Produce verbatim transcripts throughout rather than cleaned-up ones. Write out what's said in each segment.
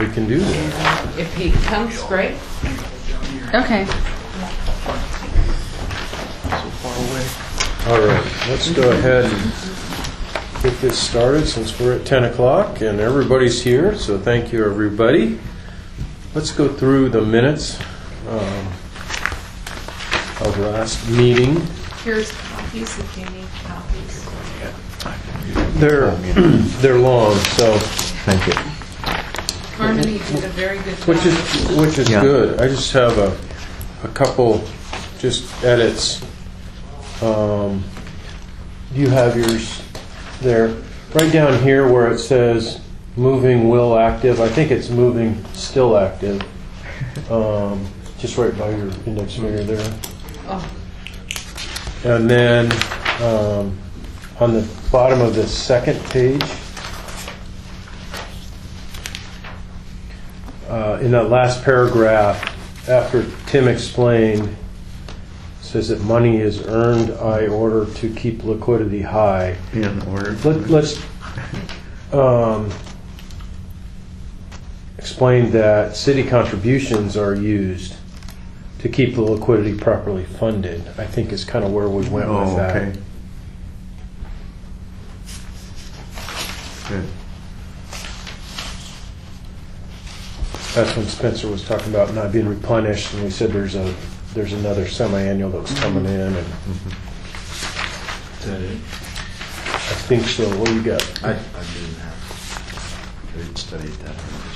we can do that. If he comes, great. Okay. All right, let's go ahead and get this started since we're at ten o'clock and everybody's here, so thank you, everybody. Let's go through the minutes um, of last meeting. Here's copies if you need copies. They're, they're long, so... Thank you. Harmony did a very good job. Which is, which is Yeah. good. I just have a, a couple just edits. Um, you have yours there. Right down here where it says moving will active, I think it's moving still active. Um, just right by your index finger there. Oh, And then um, on the bottom of the second page, uh, in that last paragraph, after Tim explained, says that money is earned I order to keep liquidity high. In order. Let, let's um, explain that city contributions are used to keep the liquidity properly funded, I think is kind of where we went Oh, with that. okay. Good. That's when Spencer was talking about not being replenished, and we said there's a there's another semi-annual that was coming in, and Is that it? I think so. What do you got? I, I didn't have, I didn't study that.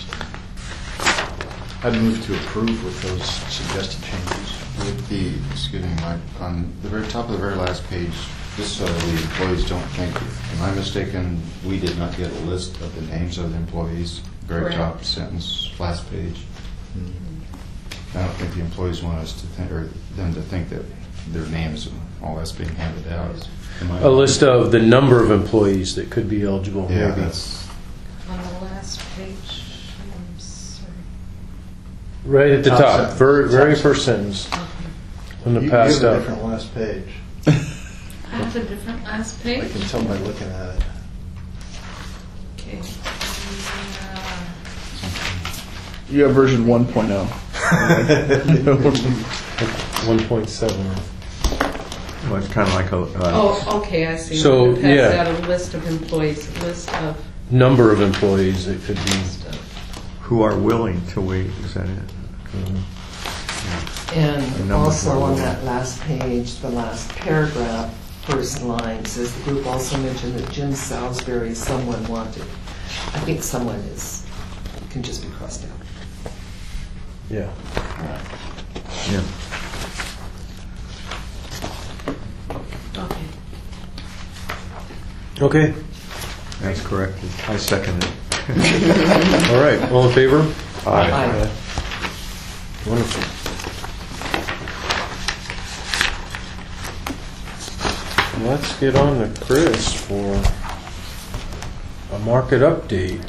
I moved to approve with those suggested changes. With the, excuse me, Mike, on the very top of the very last page, just so the employees don't think, am I mistaken, we did not get a list of the names of the employees? Very Correct. top sentence, last page. I don't think the employees want us to think, or them to think that their names and all that's being handed out. Am I- A list of the number of employees that could be eligible. Yeah, maybe. that's, on the last page. I'm sorry. Right at the Top top, sentence. very, very Top first sentence on the you, you passed have a up. different last page. I have a different last I page. can tell by looking at it. Okay. Uh, You have version one point oh. one point seven. Well, it's kind of like a. Uh, Oh, okay, I see. So, It yeah. has got a list of employees, list of, Number of employees that could be. list of. Who are willing to wait? Is that it? The And numbers also are on low. that last page, the last paragraph, first line, says the group also mentioned that Jim Salisbury, someone wanted. I think someone is, can just be crossed out. Yeah. Yeah. Okay. Okay. That's corrected. I second it. All right. All in favor? Aye. Wonderful. Let's get on to Chris for a market update.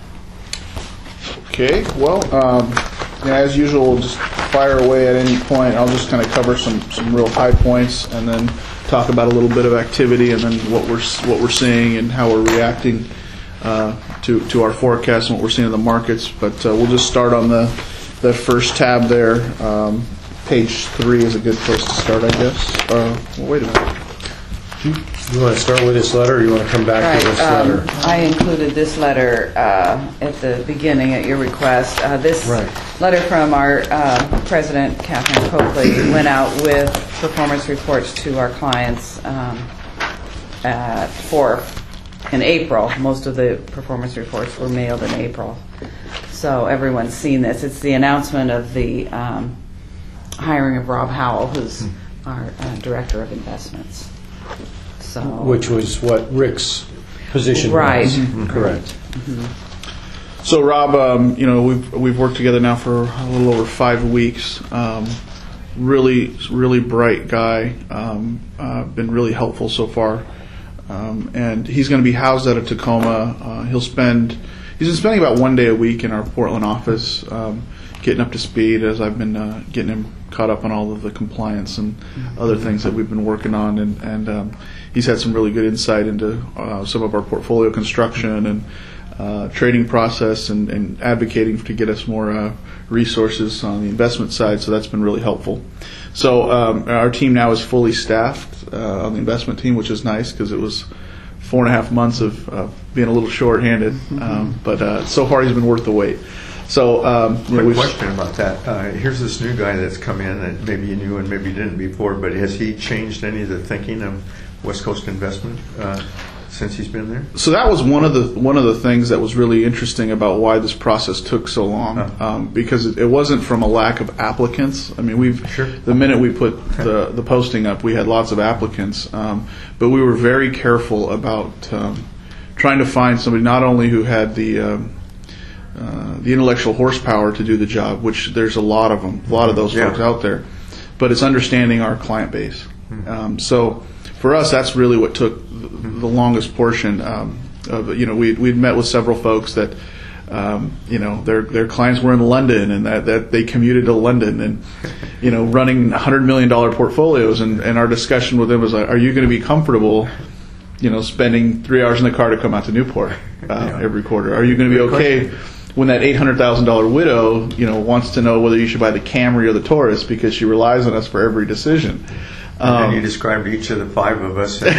Okay, well, um, yeah, as usual, we'll just fire away at any point. I'll just kind of cover some, some real high points and then talk about a little bit of activity and then what we're what we're seeing and how we're reacting uh, to to our forecast and what we're seeing in the markets. But uh, we'll just start on the the first tab there. Um, page three is a good place to start, I guess. Uh, well, wait a minute. You want to start with this letter, or you want to come back to Right. this um, letter? I included this letter uh, at the beginning at your request. Uh, This Right. letter from our uh, president, Catherine Coakley, went out with performance reports to our clients um, at- for in April. Most of the performance reports were mailed in April. So everyone's seen this. It's the announcement of the um, hiring of Rob Howell, who's our uh, director of investments. So, Which was what Rick's position Right. was. Correct. So Rob, um, you know, we've we've worked together now for a little over five weeks. Um, really, really bright guy. Um, uh, been really helpful so far. Um, and he's going to be housed out of Tacoma. Uh, he'll spend. He's been spending about one day a week in our Portland office, um, getting up to speed as I've been uh, getting him caught up on all of the compliance and other things that we've been working on. And, and um, he's had some really good insight into uh, some of our portfolio construction and uh, trading process and, and advocating to get us more uh, resources on the investment side. So that's been really helpful. So um, our team now is fully staffed uh, on the investment team, which is nice because it was four and a half months of uh, being a little short-handed. Mm-hmm. Um, but uh, so far he's been worth the wait. So, um, you know, Quick we've- question about that. Uh, here's this new guy that's come in that maybe you knew and maybe you didn't before, but has he changed any of the thinking of West Coast Investment uh, since he's been there? So that was one of the one of the things that was really interesting about why this process took so long, Uh-huh. um, because it, it wasn't from a lack of applicants. I mean, we've Sure. the minute we put the the posting up, we had lots of applicants, um, but we were very careful about um, trying to find somebody not only who had the um, uh, the intellectual horsepower to do the job, which there's a lot of them, a lot of those Yeah. folks out there, but it's understanding our client base. Um, so for us, that's really what took the longest portion. Um, of, you know, we we'd met with several folks that, um, you know, their their clients were in London and that, that they commuted to London and, you know, running one hundred million dollars portfolios. And, and our discussion with them was like, are you going to be comfortable, you know, spending three hours in the car to come out to Newport uh, Yeah. every quarter? Are you going to be Good okay question. when that eight hundred thousand dollars widow, you know, wants to know whether you should buy the Camry or the Taurus because she relies on us for every decision? And Um, you described each of the five of us. And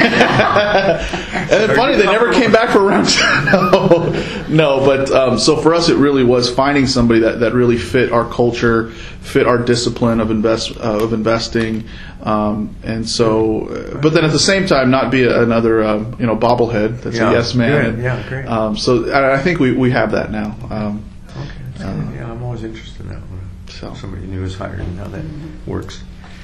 it's funny, they never came back for round two. no, no, but um, so for us, it really was finding somebody that, that really fit our culture, fit our discipline of invest uh, of investing, um, and so. Uh, but then at the same time, not be a, another um, you know bobblehead that's Yeah. a yes man. Good. And, Yeah, great. Um, so I, I think we, we have that now. Um, Okay, that's good. Yeah, I'm always interested in that one. So. Somebody new is hired and how that works.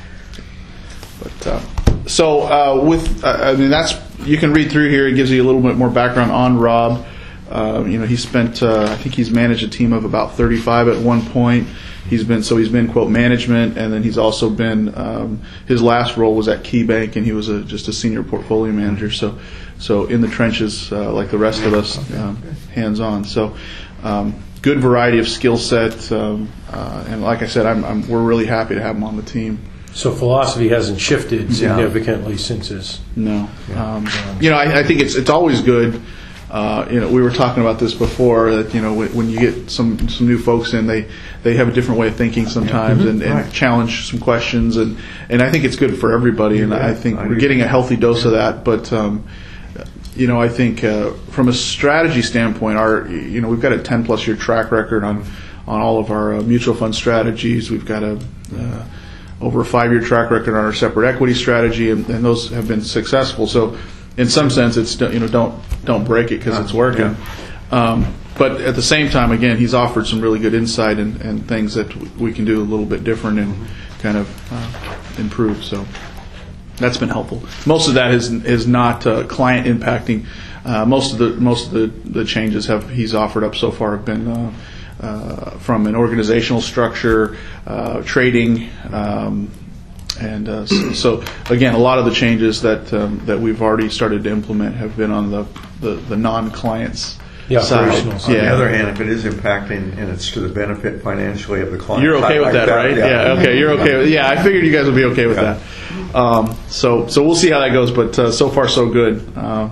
But uh, so uh, with, uh, I mean, that's you can read through here. It gives you a little bit more background on Rob. Uh, you know, he spent. Uh, I think he's managed a team of about thirty-five at one point. He's been so he's been quote management, and then he's also been. Um, his last role was at KeyBank, and he was a, just a senior portfolio manager. So, so in the trenches, uh, like the rest of us, um, hands on. So. Um, good variety of skill set, um, uh, and like I said, I'm, I'm, we're really happy to have him on the team. So philosophy hasn't shifted significantly since his. No, um, you know, I, I think it's it's always good. Uh, you know, we were talking about this before that you know when, when you get some some new folks in, they they have a different way of thinking sometimes, and, and Right. challenge some questions, and and I think it's good for everybody, and Yeah, I think I we're do. getting a healthy dose of that, but. Um, You know, I think uh, from a strategy standpoint, our you know we've got a ten plus year track record on on all of our uh, mutual fund strategies. We've got a uh, over a five year track record on our separate equity strategy, and, and those have been successful. So, in some sense, it's you know don't don't break it because it's working. Um, but at the same time, again, he's offered some really good insight and, and things that we can do a little bit different and kind of uh, improve. So. That's been helpful. Most of that is is not uh, client impacting. Uh, most of the most of the, the changes have he's offered up so far have been uh, uh, from an organizational structure, uh, trading, um, and uh, so, so again, a lot of the changes that um, that we've already started to implement have been on the the, the non-clients. The side. operational side. On Yeah. the other hand, if it is impacting and it's to the benefit financially of the client, You're okay I with like that, right? Yeah. Okay. You're okay. With, yeah. I figured you guys would be okay with Yeah. that. Um, so, so we'll see how that goes. But uh, so far, so good. Uh,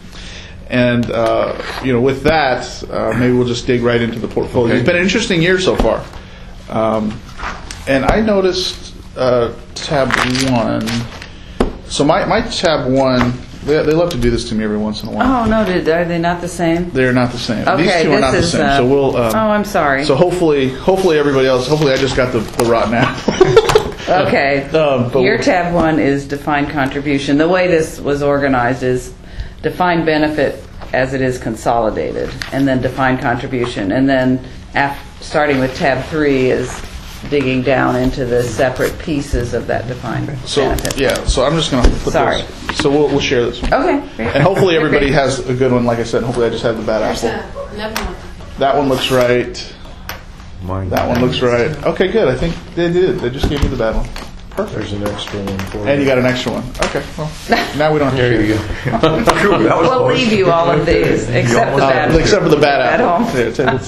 and uh, you know, with that, uh, maybe we'll just dig right into the portfolio. Okay. It's been an interesting year so far. Um, and I noticed uh, tab one. So my my tab one. They, they love to do this to me every once in a while. Oh, no, did, are they not the same? They're not the same. Okay, These two are this not the is, same. uh, so we'll. Um, oh, I'm sorry. So hopefully, hopefully everybody else. Hopefully, I just got the, the rotten apple. Okay. Um, but Your we'll- tab one is defined contribution. The way this was organized is defined benefit as it is consolidated, and then defined contribution. And then af- starting with tab three is digging down into the separate pieces of that defined So benefit. yeah, so I'm just gonna put Sorry. this. So we'll we'll share this one. Okay. Great. And hopefully everybody Great. has a good one. Like I said, hopefully I just have the bad There's apple. a- another one. That one looks right. Mine. That one looks right. Okay, good. I think they did. They just gave me the bad one. Perfect. There's an extra one for And you got an extra one. Okay. Well, now we don't have to There share. you go. Phew, that was We'll close. leave you all of these, except the Uh, bad except for the bad At apple. home. Yeah, tables.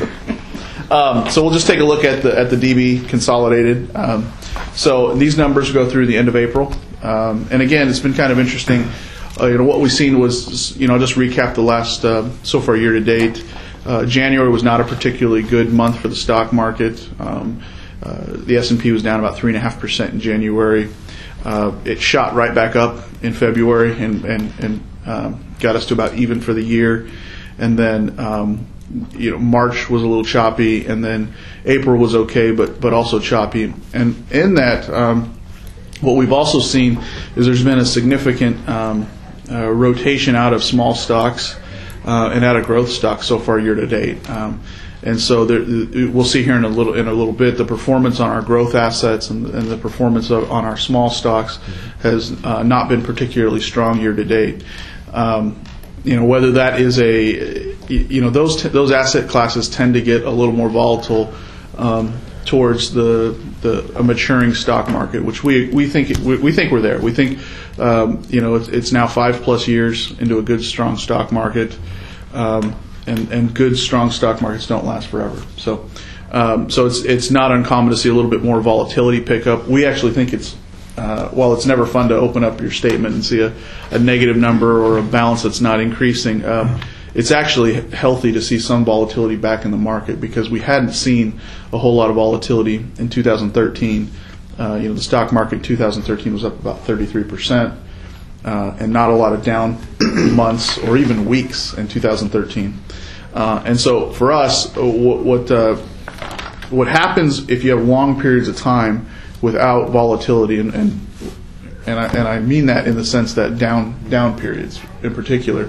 Um, so we'll just take a look at the at the D B consolidated. Um, so these numbers go through the end of April, um, and again, it's been kind of interesting. uh, you know, what we've seen was, you know, just recap the last uh, so far year to date. Uh, January was not a particularly good month for the stock market. Um, uh, the S and P was down about three and a half percent in January. Uh, it shot right back up in February and and, and um, got us to about even for the year. And then um, you know, March was a little choppy, and then April was okay, but but also choppy. And in that, um, what we've also seen is there's been a significant um, uh, rotation out of small stocks uh, and out of growth stocks so far year to date. Um, and so there, we'll see here in a little in a little bit the performance on our growth assets and, and the performance of, on our small stocks has uh, not been particularly strong year to date. Um, you know, whether that is a you know those t- those asset classes tend to get a little more volatile um, towards the the a maturing stock market, which we we think we, we think we're there. We think um, you know it's, it's now five plus years into a good strong stock market, um, and and good strong stock markets don't last forever. So um, so it's it's not uncommon to see a little bit more volatility pick up. We actually think it's uh, while it's never fun to open up your statement and see a, a negative number or a balance that's not increasing. Um, It's actually healthy to see some volatility back in the market because we hadn't seen a whole lot of volatility in two thousand thirteen. Uh, you know, the stock market in two thousand thirteen was up about thirty-three percent, uh, and not a lot of down months or even weeks in two thousand thirteen. Uh, and so for us, what what, uh, what happens if you have long periods of time without volatility, and and and I, and I mean that in the sense that down down periods in particular.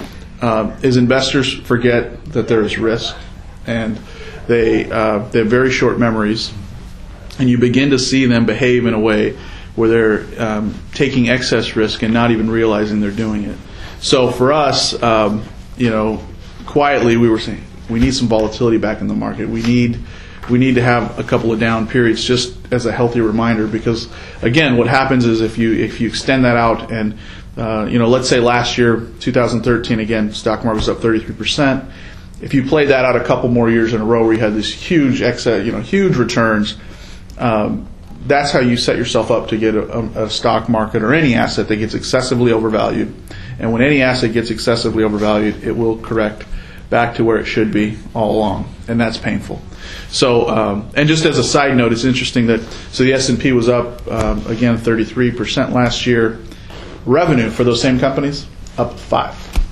Uh, is investors forget that there is risk, and they uh, they have very short memories, and you begin to see them behave in a way where they're um, taking excess risk and not even realizing they're doing it. So for us, um, you know, quietly we were saying we need some volatility back in the market. We need we need to have a couple of down periods just as a healthy reminder, because again, what happens is if you if you extend that out and Uh, you know, let's say last year, two thousand thirteen, again, stock market was up thirty-three percent. If you played that out a couple more years in a row where you had these huge excess, you know, huge returns, um, that's how you set yourself up to get a, a stock market or any asset that gets excessively overvalued. And when any asset gets excessively overvalued, it will correct back to where it should be all along, and that's painful. So, um, and just as a side note, it's interesting that so the S and P was up um, again thirty-three percent last year. Revenue for those same companies, up five.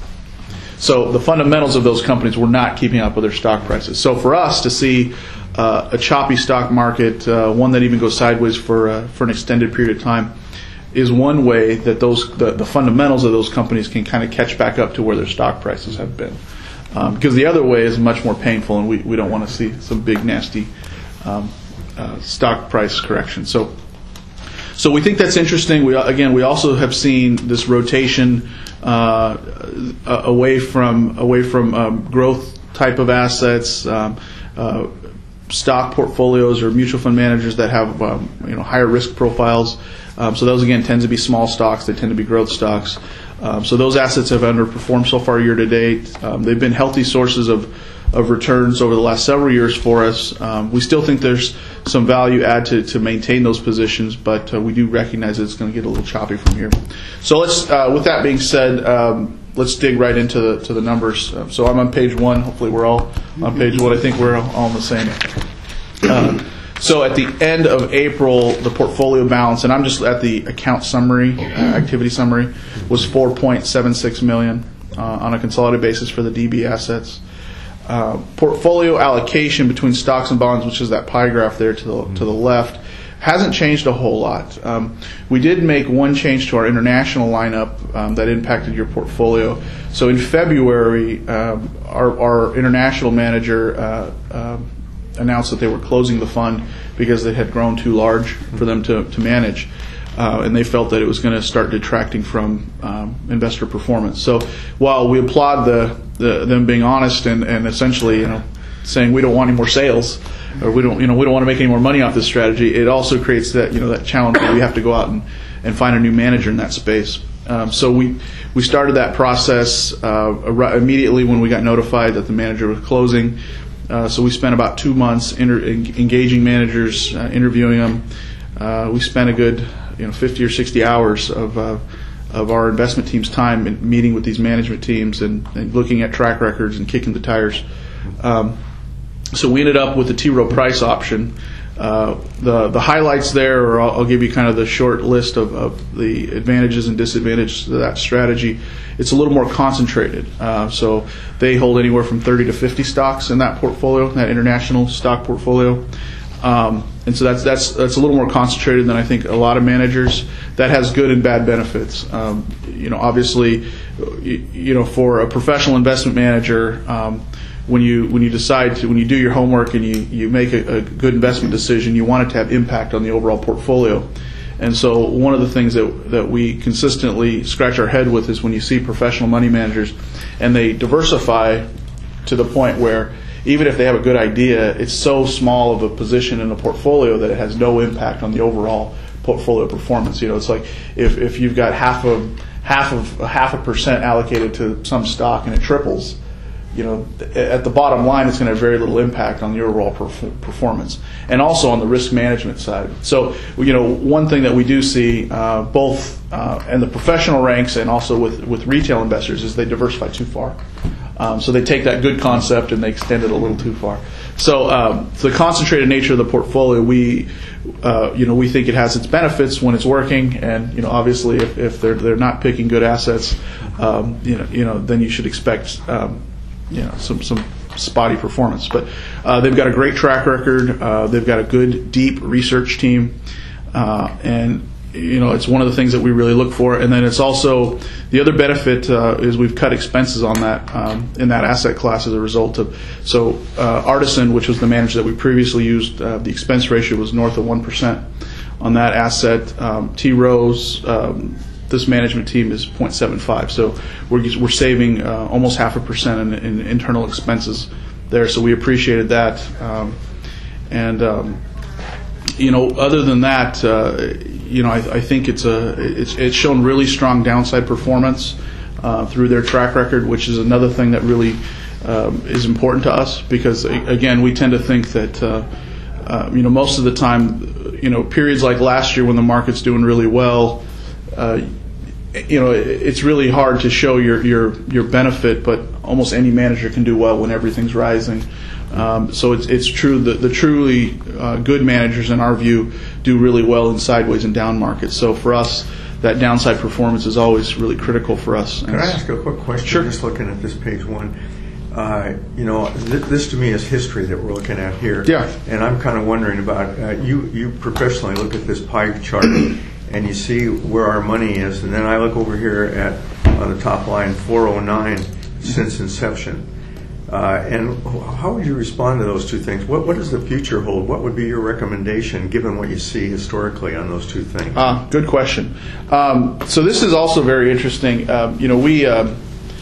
So the fundamentals of those companies were not keeping up with their stock prices. So for us to see uh, a choppy stock market, uh, one that even goes sideways for uh, for an extended period of time, is one way that those the, the fundamentals of those companies can kind of catch back up to where their stock prices have been. Um, because the other way is much more painful, and we, we don't want to see some big nasty um, uh, stock price correction. So. So we think that's interesting. We again, we also have seen this rotation uh, away from away from um, growth type of assets, um, uh, stock portfolios or mutual fund managers that have um, you know higher risk profiles. Um, so those again tend to be small stocks. They tend to be growth stocks. Um, so those assets have underperformed so far year to date. Um, they've been healthy sources of. of returns over the last several years for us. Um, we still think there's some value add to, to maintain those positions, but uh, we do recognize that it's going to get a little choppy from here. So let's, uh, with that being said, um, let's dig right into the to the numbers. Uh, so I'm on page one. Hopefully we're all on page one. I think we're all on the same. Uh, so at the end of April, the portfolio balance, and I'm just at the account summary, uh, activity summary, was four point seven six million dollars uh, on a consolidated basis for the D B assets. Uh, portfolio allocation between stocks and bonds, which is that pie graph there to the mm-hmm. to the left, hasn't changed a whole lot. Um, we did make one change to our international lineup um, that impacted your portfolio. So in February, um, our, our international manager uh, uh, announced that they were closing the fund because it had grown too large for them to, to manage. Uh, and they felt that it was going to start detracting from um, investor performance. So while we applaud the, the them being honest and, and essentially, you know, saying we don't want any more sales, or we don't, you know, we don't want to make any more money off this strategy, it also creates that, you know, that challenge where we have to go out and, and find a new manager in that space. Um, so we we started that process uh, immediately when we got notified that the manager was closing. Uh, so we spent about two months inter- engaging managers, uh, interviewing them. Uh, we spent a good, you know, fifty or sixty hours of uh, of our investment team's time in meeting with these management teams and, and looking at track records and kicking the tires. Um, so we ended up with the T. Rowe Price option. Uh, the the highlights there, or I'll, I'll give you kind of the short list of, of the advantages and disadvantages of that strategy. It's a little more concentrated. Uh, so they hold anywhere from thirty to fifty stocks in that portfolio, that international stock portfolio. Um, and so that's that's that's a little more concentrated than I think a lot of managers. That has good and bad benefits. Um, you know, obviously, you, you know, for a professional investment manager, um, when you when you decide to when you do your homework and you you make a, a good investment decision, you want it to have impact on the overall portfolio. And so one of the things that that we consistently scratch our head with is when you see professional money managers and they diversify to the point where even if they have a good idea, it's so small of a position in the portfolio that it has no impact on the overall portfolio performance. You know, it's like if, if you've got half of half of half a percent allocated to some stock and it triples, you know, at the bottom line, it's going to have very little impact on the overall perf- performance, and also on the risk management side. So, you know, one thing that we do see uh, both uh, in the professional ranks and also with with retail investors is they diversify too far. Um, so they take that good concept and they extend it a little too far. So um, the concentrated nature of the portfolio, we, uh, you know, we think it has its benefits when it's working, and you know, obviously, if, if they're they're not picking good assets, um, you know, you know, then you should expect, um, you know, some some spotty performance. But uh, they've got a great track record. Uh, they've got a good, deep research team, uh, and you know, it's one of the things that we really look for. And then it's also the other benefit uh, is we've cut expenses on that um, in that asset class as a result of. So uh, Artisan, which was the manager that we previously used, uh, the expense ratio was north of one percent on that asset. Um, T. Rowe's, um, this management team is zero point seven five. So we're we're saving uh, almost half a percent in, in internal expenses there. So we appreciated that. Um, and um, you know, other than that. Uh, You know, I, I think it's a it's it's shown really strong downside performance uh, through their track record, which is another thing that really um, is important to us because again, we tend to think that uh, uh, you know most of the time, you know, periods like last year when the market's doing really well, uh, you know, it, it's really hard to show your your your benefit, but almost any manager can do well when everything's rising. Um, so it's it's true that the truly uh, good managers, in our view, do really well in sideways and down markets. So for us, that downside performance is always really critical for us. Can I ask a quick question? Sure. Just looking at this page one, uh, you know, th- this to me is history that we're looking at here. Yeah. And I'm kind of wondering about uh, you. You professionally look at this pie chart and you see where our money is, and then I look over here at on the top line four oh nine since inception. Uh, and how would you respond to those two things? What, what does the future hold? What would be your recommendation, given what you see historically on those two things? Uh, good question. Um, so this is also very interesting. Um, you know, we, um,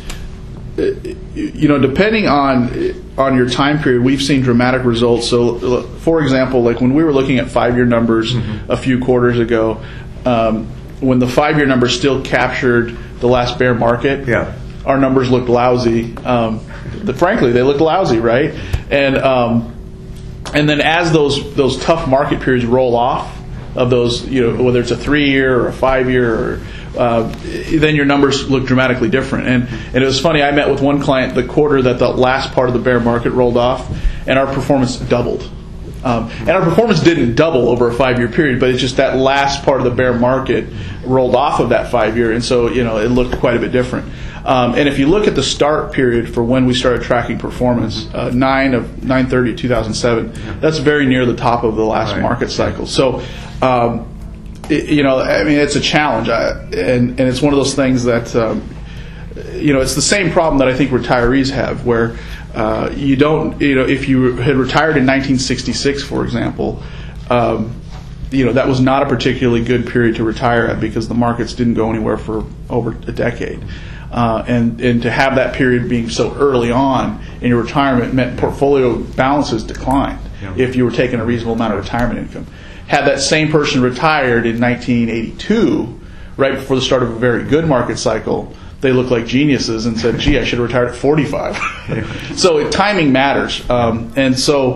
you know, depending on on your time period, we've seen dramatic results. So, for example, like when we were looking at five-year numbers mm-hmm. a few quarters ago, um, when the five-year numbers still captured the last bear market, yeah. our numbers looked lousy. Um, the, frankly, they looked lousy, right? And um, and then as those those tough market periods roll off of those, you know, whether it's a three-year or a five-year, or uh, then your numbers look dramatically different. And and it was funny. I met with one client the quarter that the last part of the bear market rolled off, and our performance doubled. Um, and our performance didn't double over a five-year period, but it's just that last part of the bear market rolled off of that five-year, and so you know it looked quite a bit different. Um, and if you look at the start period for when we started tracking performance, uh, nine of nine thirty two thousand seven, that's very near the top of the last right. market cycle. So, um, it, you know, I mean, it's a challenge, I, and and it's one of those things that um, you know, it's the same problem that I think retirees have, where uh, you don't, you know, if you had retired in nineteen sixty-six, for example. Um, You know, that was not a particularly good period to retire at because the markets didn't go anywhere for over a decade. Uh, and, and to have that period being so early on in your retirement meant portfolio balances declined yeah. if you were taking a reasonable amount of retirement income. Had that same person retired in nineteen eighty-two, right before the start of a very good market cycle, they looked like geniuses and said, gee, I should have retired at forty-five. So timing matters. Um, and so...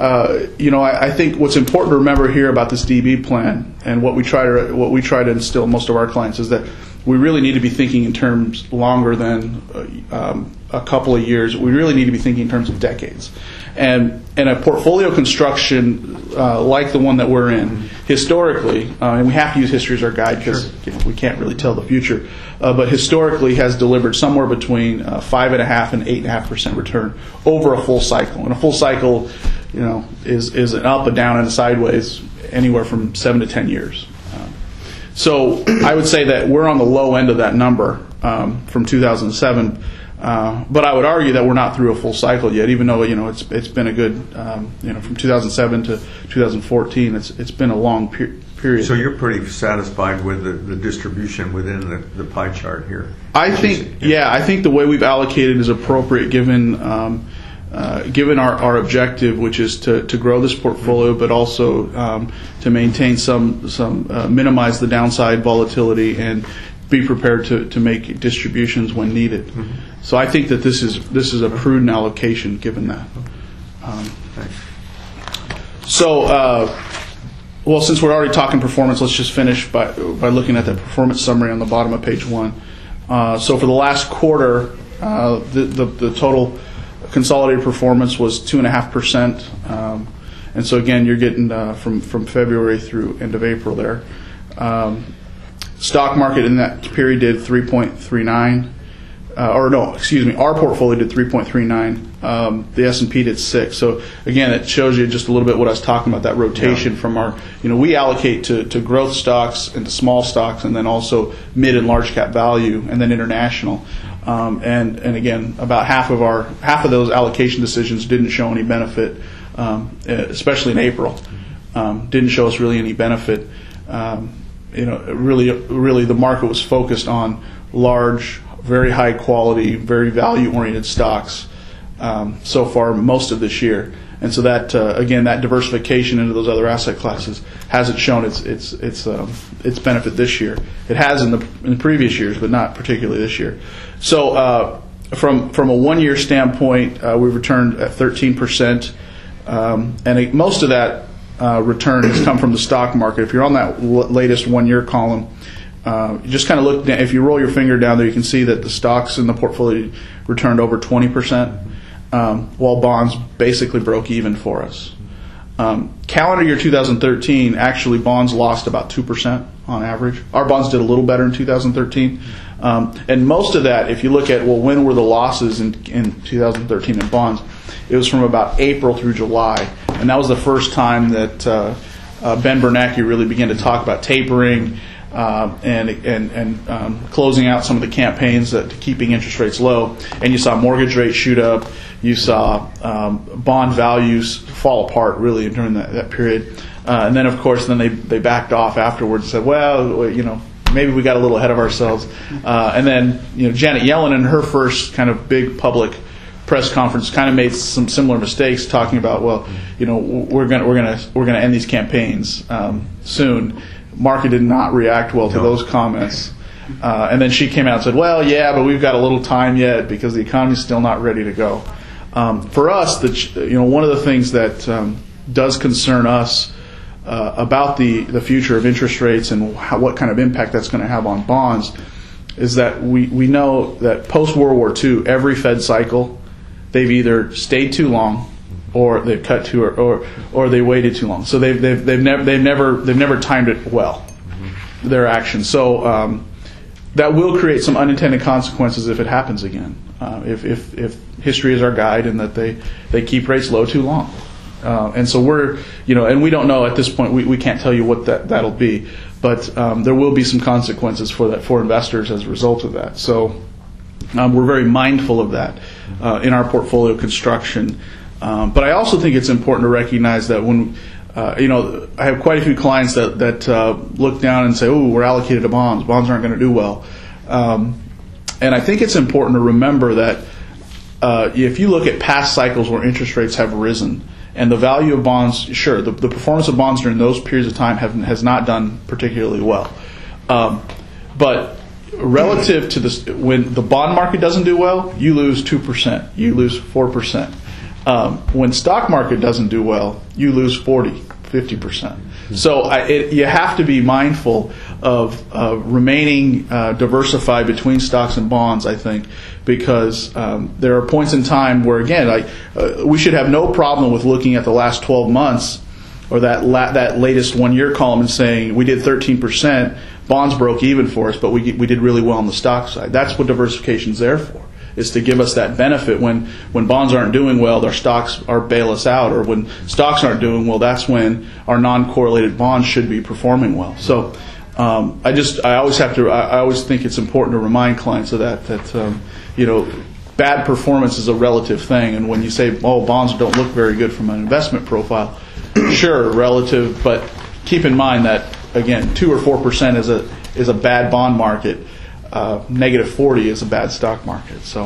uh, you know, I, I think what's important to remember here about this D B plan and what we try to what we try to instill in most of our clients is that we really need to be thinking in terms longer than uh, um, a couple of years. We really need to be thinking in terms of decades. And and a portfolio construction uh, like the one that we're in, historically, uh, and we have to use history as our guide because sure. you know, we can't really tell the future, uh, but historically has delivered somewhere between uh, five and a half and eight and a half percent return over a full cycle. And a full cycle, you know, is is an up, a down, and a sideways, anywhere from seven to ten years. Um, so I would say that we're on the low end of that number um, from two thousand seven. Uh, but I would argue that we're not through a full cycle yet, even though you know it's it's been a good um, you know from two thousand seven to two thousand fourteen. It's it's been a long per- period. So you're pretty satisfied with the, the distribution within the, the pie chart here. I think yeah, I think the way we've allocated is appropriate given um, uh, given our, our objective, which is to, to grow this portfolio, but also um, to maintain some some uh, minimize the downside volatility and be prepared to, to make distributions when needed. Mm-hmm. So I think that this is this is a prudent allocation given that. Um, so, uh, well, since we're already talking performance, let's just finish by by looking at the performance summary on the bottom of page one. Uh, so for the last quarter, uh, the, the the total consolidated performance was two and a half percent, and so again, you're getting uh, from from February through end of April there. Um, Stock market in that period did three point three nine, uh, or no, excuse me, our portfolio did three point three nine. Um, the S and P did six. So again, it shows you just a little bit what I was talking about, that rotation yeah. from our, you know, we allocate to, to growth stocks and to small stocks, and then also mid and large cap value, and then international. Um, and and again, about half of our half of those allocation decisions didn't show any benefit, um, especially in April. Um, didn't show us really any benefit. Um, You know, really, really, the market was focused on large, very high quality, very value-oriented stocks um, so far most of this year, and so that uh, again, that diversification into those other asset classes hasn't shown its its its um, its benefit this year. It has in the in the previous years, but not particularly this year. So, uh, from from a one-year standpoint, uh, we returned at thirteen percent, um, and it, most of that. Uh, return has come from the stock market. If you're on that l- latest one-year column, uh, you just kind of look down. If you roll your finger down there, you can see that the stocks in the portfolio returned over twenty percent, um, while bonds basically broke even for us. Um, calendar year two thousand thirteen, actually bonds lost about two percent on average. Our bonds did a little better in two thousand thirteen. Um, and most of that, if you look at, well, when were the losses in, in two thousand thirteen in bonds, it was from about April through July. And that was the first time that uh, uh, Ben Bernanke really began to talk about tapering uh, and and, and um, closing out some of the campaigns that keeping interest rates low. And you saw mortgage rates shoot up. You saw um, bond values fall apart really during that, that period. Uh, and then, of course, then they, they backed off afterwards and said, well, you know, maybe we got a little ahead of ourselves. Uh, and then, you know, Janet Yellen in her first kind of big public press conference kind of made some similar mistakes, talking about, well, you know, we're going to we're going to we're going to end these campaigns um, soon. Market did not react well to no. those comments, uh, and then she came out and said, well, yeah, but we've got a little time yet because the economy's still not ready to go. Um, for us, the you know one of the things that um, does concern us uh, about the the future of interest rates and how, what kind of impact that's going to have on bonds is that we we know that post World War Two, every Fed cycle, they've either stayed too long, or they've cut too, or or, or they waited too long. So they've they've they've never they've never they've never timed it well, mm-hmm. their actions. So um, that will create some unintended consequences if it happens again. Uh, if if if history is our guide, and that they they keep rates low too long. Uh, and so we're, you know, and we don't know at this point. We, we can't tell you what that that'll be, but um, there will be some consequences for that for investors as a result of that. So um, we're very mindful of that uh, in our portfolio construction. Um, but I also think it's important to recognize that when, uh, you know, I have quite a few clients that that uh, look down and say, "Oh, we're allocated to bonds. Bonds aren't going to do well," um, and I think it's important to remember that uh, if you look at past cycles where interest rates have risen. And the value of bonds, sure, the, the performance of bonds during those periods of time have, has not done particularly well. Um, but relative to this, when the bond market doesn't do well, you lose two percent, you lose four percent. Um, when stock market doesn't do well, you lose forty, fifty percent. So I, it, you have to be mindful of uh, remaining uh, diversified between stocks and bonds, I think, because um, there are points in time where, again, I, uh, we should have no problem with looking at the last twelve months or that la- that latest one-year column and saying we did thirteen percent, bonds broke even for us, but we we did really well on the stock side. That's what diversification is there for, is to give us that benefit when, when bonds aren't doing well, our stocks are bail us out, or when stocks aren't doing well, that's when our non-correlated bonds should be performing well. So um, I just I always have to I, I always think it's important to remind clients of that that um, you know bad performance is a relative thing, and when you say oh bonds don't look very good from an investment profile, sure, relative, but keep in mind that again two or four percent is a is a bad bond market. Uh, negative forty is a bad stock market. So,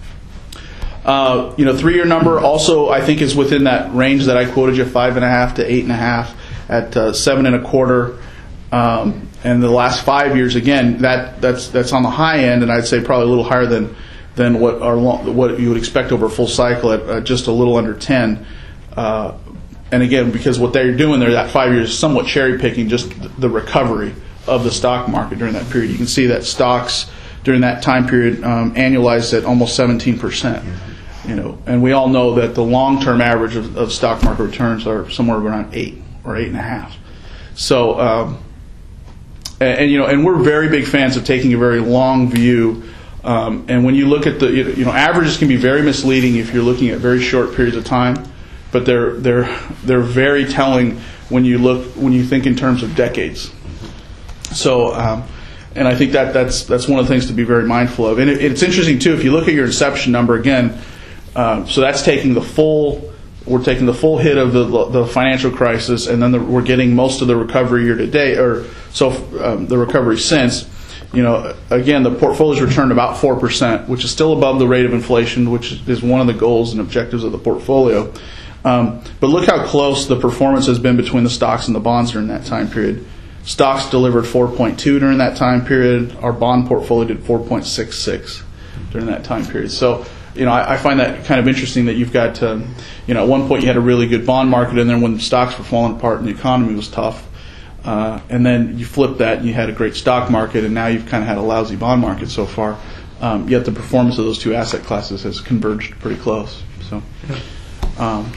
uh, you know, three-year number also I think is within that range that I quoted you, five and a half to eight and a half, at uh, seven and a quarter, um, and the last five years again that that's that's on the high end, and I'd say probably a little higher than than what our long, what you would expect over a full cycle at uh, just a little under ten. Uh, and again, because what they're doing there, that five years is somewhat cherry picking just the recovery of the stock market during that period. You can see that stocks during that time period um, annualized at almost seventeen percent. You know, and we all know that the long-term average of, of stock market returns are somewhere around eight or eight and a half. So, um, and, and you know, and we're very big fans of taking a very long view. Um, and when you look at the, you know, averages can be very misleading if you're looking at very short periods of time, but they're they're they're very telling when you look when you think in terms of decades. So, um, and I think that that's that's one of the things to be very mindful of. And it, it's interesting too if you look at your inception number again. Uh, so that's taking the full. We're taking the full hit of the the financial crisis, and then the, we're getting most of the recovery year to date, or so um, the recovery since. You know, again, the portfolio's returned about four percent, which is still above the rate of inflation, which is one of the goals and objectives of the portfolio. Um, but look how close the performance has been between the stocks and the bonds during that time period. Stocks delivered four point two during that time period. Our bond portfolio did four point six six during that time period. So, you know, I, I find that kind of interesting that you've got, um, you know, at one point you had a really good bond market, and then when the stocks were falling apart and the economy was tough, uh, and then you flip that and you had a great stock market, and now you've kind of had a lousy bond market so far. Um, yet the performance of those two asset classes has converged pretty close. So, um,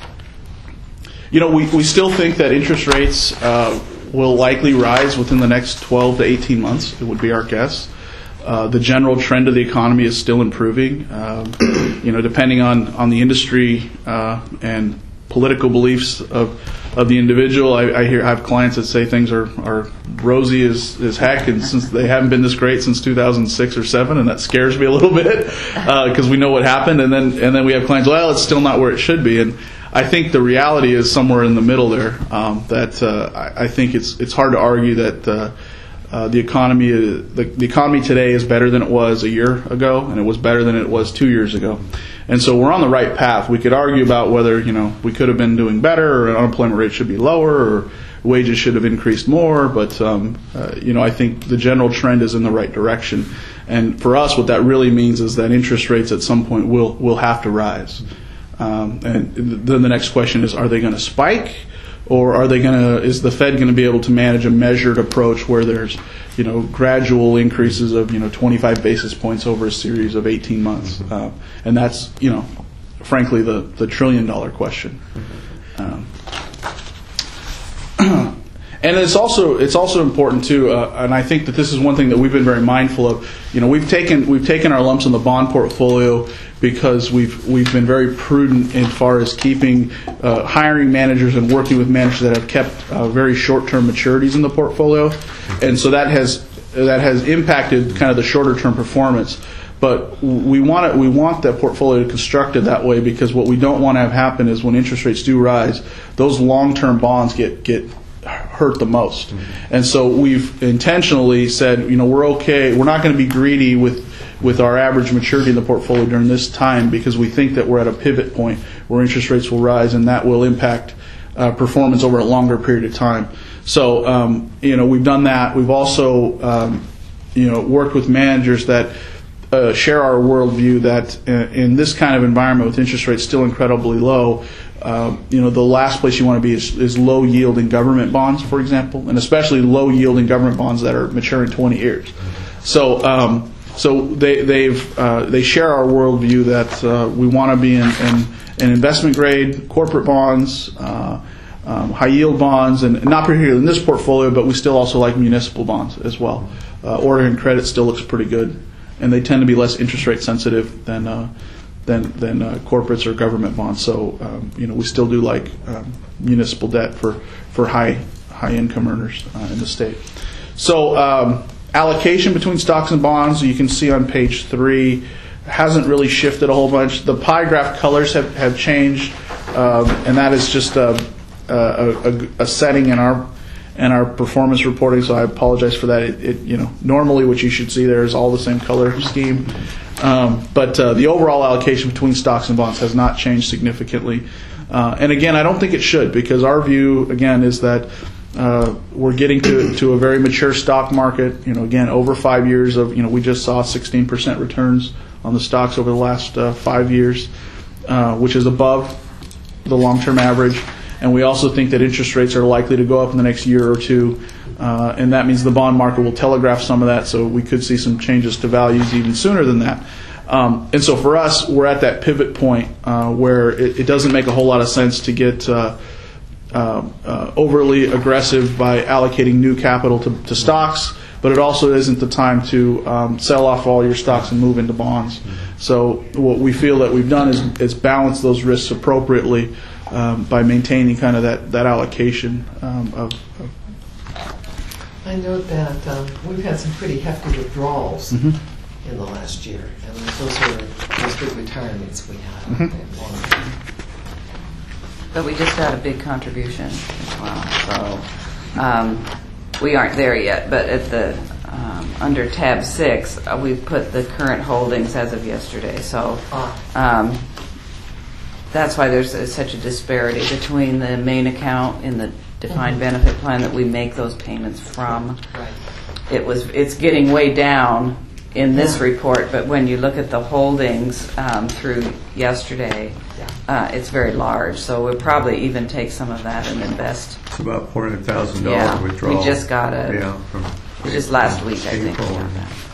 you know, we we still think that interest rates uh, will likely rise within the next twelve to eighteen months. It would be our guess. Uh, the general trend of the economy is still improving. Um, you know, depending on, on the industry uh, and political beliefs of of the individual, I, I hear I have clients that say things are, are rosy as, as heck, and since they haven't been this great since two thousand six or seven, and that scares me a little bit because uh, we know what happened. And then and then we have clients, well, it's still not where it should be. And I think the reality is somewhere in the middle there. Um, that uh, I, I think it's it's hard to argue that uh, uh, the economy the, the economy today is better than it was a year ago, and it was better than it was two years ago. And so we're on the right path. We could argue about whether you know we could have been doing better, or unemployment rate should be lower, or wages should have increased more. But um, uh, you know I think the general trend is in the right direction. And for us, what that really means is that interest rates at some point will will have to rise. Um, and then the next question is, are they going to spike, or are they going to? Is the Fed going to be able to manage a measured approach where there's, you know, gradual increases of you know twenty-five basis points over a series of eighteen months? Uh, and that's you know, frankly, the the trillion dollar question. Um, and it's also it's also important too, uh, and I think that this is one thing that we've been very mindful of. You know, we've taken we've taken our lumps in the bond portfolio because we've we've been very prudent as far as keeping uh, hiring managers and working with managers that have kept uh, very short-term maturities in the portfolio, and so that has that has impacted kind of the shorter-term performance. But we want it, we want that portfolio constructed that way because what we don't want to have happen is when interest rates do rise, those long-term bonds get get hurt the most. Mm-hmm. And so we've intentionally said, you know, we're okay. We're not going to be greedy with with our average maturity in the portfolio during this time because we think that we're at a pivot point where interest rates will rise and that will impact uh, performance over a longer period of time. So, um, you know, we've done that. We've also, um, you know, worked with managers that uh, share our worldview that uh, in this kind of environment with interest rates still incredibly low, uh, you know, the last place you want to be is, is low yielding government bonds, for example, and especially low yielding government bonds that are maturing twenty years. So, um, so they they've uh, they share our worldview that uh, we want to be in, in, in investment grade corporate bonds, uh, um, high yield bonds, and not particularly in this portfolio, but we still also like municipal bonds as well. Uh, Oregon credit still looks pretty good, and they tend to be less interest rate sensitive than uh, than than uh, corporates or government bonds. So um, you know, we still do like um, municipal debt for for high high income earners uh, in the state. So um, allocation between stocks and bonds, you can see on page three, hasn't really shifted a whole bunch. The pie graph colors have have changed, um, and that is just a, a, a, a setting in our and our performance reporting, so I apologize for that. It, it, you know, normally what you should see there is all the same color scheme, um, but uh, the overall allocation between stocks and bonds has not changed significantly. Uh, and again, I don't think it should, because our view again is that uh, we're getting to to a very mature stock market. You know, again, over five years of you know, we just saw sixteen percent returns on the stocks over the last uh, five years, uh, which is above the long-term average. And we also think that interest rates are likely to go up in the next year or two, uh, and that means the bond market will telegraph some of that, so we could see some changes to values even sooner than that. Um, and so for us, we're at that pivot point uh, where it, it doesn't make a whole lot of sense to get uh, uh, uh, overly aggressive by allocating new capital to, to stocks, but it also isn't the time to um, sell off all your stocks and move into bonds. So what we feel that we've done is, is balance those risks appropriately Um, by maintaining kind of that, that allocation um, of, of. I note that um, we've had some pretty hefty withdrawals Mm-hmm. in the last year, and those were those big retirements we had. Mm-hmm. But we just got a big contribution as well, so um, we aren't there yet. But at the um, under tab six, uh, we've put the current holdings as of yesterday. So um, that's why there's a, such a disparity between the main account and the defined mm-hmm. benefit plan that we make those payments from. Right. It was it's getting way down in this yeah. report, but when you look at the holdings um, through yesterday, yeah. uh, it's very large. So we'll probably even take some of that and invest. It's about four hundred thousand dollars yeah, withdrawal. We just got a yeah, from just last week, I think. April.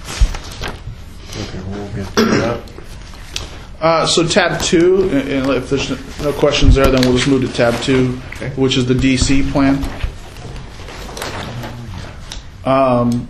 Okay, we'll get to that. Uh, so tab two, and if there's no questions there, then we'll just move to tab two, okay. which is the D C plan. Um,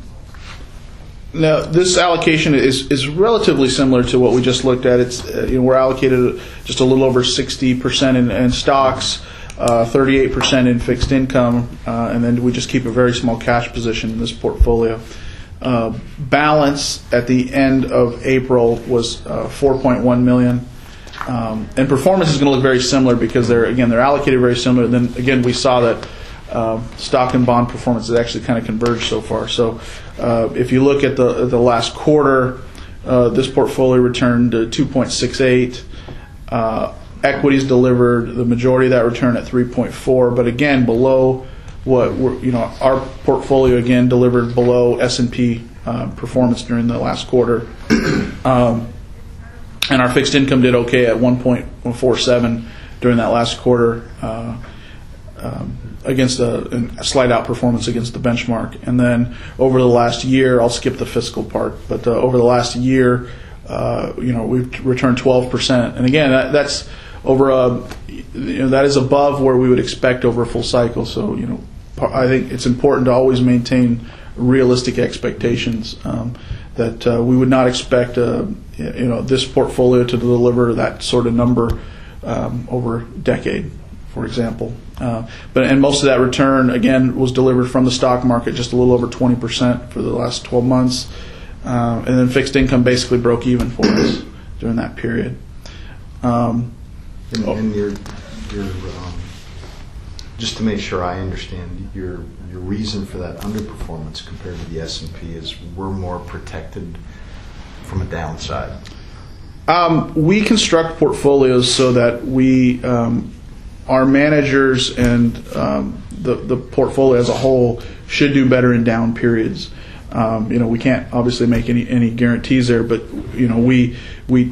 now, this allocation is, is relatively similar to what we just looked at. It's uh, you know, we're allocated just a little over sixty percent in, in stocks, uh, thirty-eight percent in fixed income, uh, and then we just keep a very small cash position in this portfolio. Uh, balance at the end of April was uh, four point one million, um, and performance is going to look very similar because they're again they're allocated very similar. And then again we saw that uh, stock and bond performance has actually kind of converged so far. So uh, if you look at the the last quarter, uh, this portfolio returned to two point six eight. Uh, equities delivered the majority of that return at three point four, but again below. What we're, you know, our portfolio again delivered below S and P uh, performance during the last quarter, um, and our fixed income did okay at one point four seven during that last quarter uh, um, against a, a slight outperformance against the benchmark. And then over the last year, I'll skip the fiscal part, but uh, over the last year, uh, you know, we've returned twelve percent, and again, that, that's over a, you know, that is above where we would expect over a full cycle. So, you know. I think it's important to always maintain realistic expectations. Um, that uh, we would not expect, uh, you know, this portfolio to deliver that sort of number um, over a decade, for example. Uh, but and most of that return again was delivered from the stock market, just a little over twenty percent for the last twelve months, uh, and then fixed income basically broke even for us during that period. Um, and, and your your um, just to make sure I understand, your your reason for that underperformance compared to the S and P is we're more protected from a downside. Um, we construct portfolios so that we, um, our managers and um, the the portfolio as a whole should do better in down periods. Um, you know, we can't obviously make any, any guarantees there, but you know, we we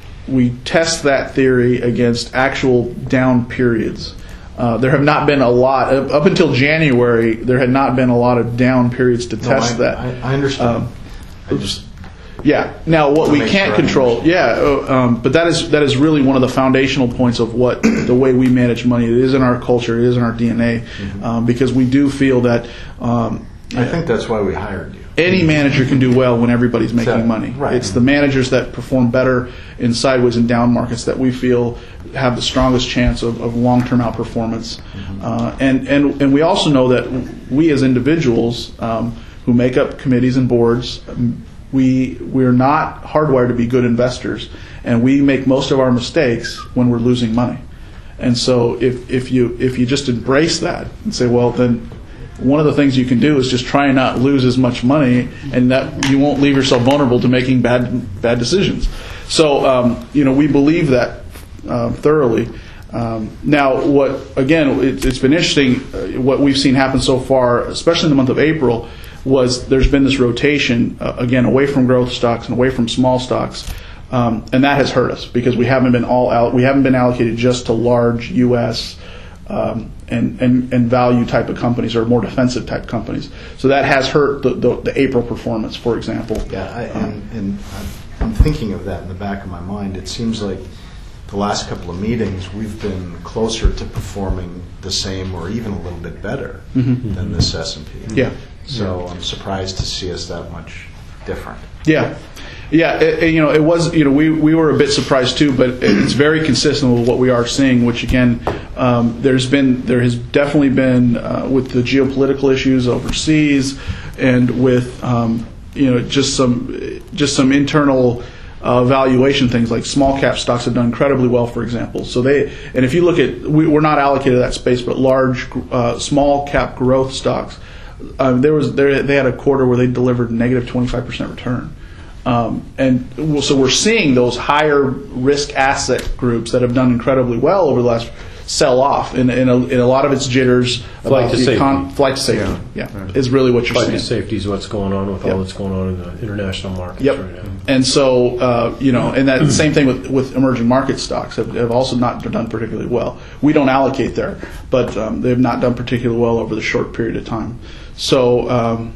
we test that theory against actual down periods. Uh, there have not been a lot up until January. There had not been a lot of down periods to No, test I, that. I, I understand. Um, I just Yeah. Now, what To we make can't sure I control, understand. yeah, uh, um, but that is that is really one of the foundational points of what the way we manage money. It is in our culture. It is in our D N A, Mm-hmm. um, because we do feel that um, I think that's why we hired you. any manager can do well when everybody's making So, money. right. It's the managers that perform better in sideways and down markets that we feel have the strongest chance of, of long-term outperformance. Mm-hmm. Uh, and, and, and we also know that we as individuals um, who make up committees and boards, um, we, we're not hardwired to be good investors. And we make most of our mistakes when we're losing money. And so if, if, you, if you just embrace that and say, well, then one of the things you can do is just try and not lose as much money, and that you won't leave yourself vulnerable to making bad bad decisions. So, um, you know, we believe that uh, thoroughly. Um, now, what again? It, it's been interesting. Uh, what we've seen happen so far, especially in the month of April, was there's been this rotation uh, again away from growth stocks and away from small stocks, um, and that has hurt us because we haven't been all out. We haven't been allocated just to large U S Um, and, and, and value type of companies or more defensive type companies. So that has hurt the, the, the April performance, for example. Yeah, I, and, and I'm thinking of that in the back of my mind. It seems like the last couple of meetings we've been closer to performing the same or even a little bit better Mm-hmm. than this S and P. Yeah. So I'm surprised to see us that much different. Yeah. Yeah, it, it, you know, it was, you know, we, we were a bit surprised too, but it's very consistent with what we are seeing, which again, um, there's been, there has definitely been, uh, with the geopolitical issues overseas and with, um, you know, just some, just some internal uh, valuation things like small cap stocks have done incredibly well, for example. So they, and if you look at, we, we're not allocated to that space, but large, uh, small cap growth stocks, um, there was, there, they had a quarter where they delivered negative twenty-five percent return. Um, and so we're seeing those higher risk asset groups that have done incredibly well over the last sell off, and in, in, in a lot of its jitters Flight about to the safety. econ- flight to safety. Yeah. Yeah, is really what you're Flight seeing. to safety is what's going on with Yep. all that's going on in the international markets Yep. right now. And so, uh, you know, and that same thing with, with emerging market stocks have, have also not done particularly well. We don't allocate there, but um, they've not done particularly well over the short period of time. So, um,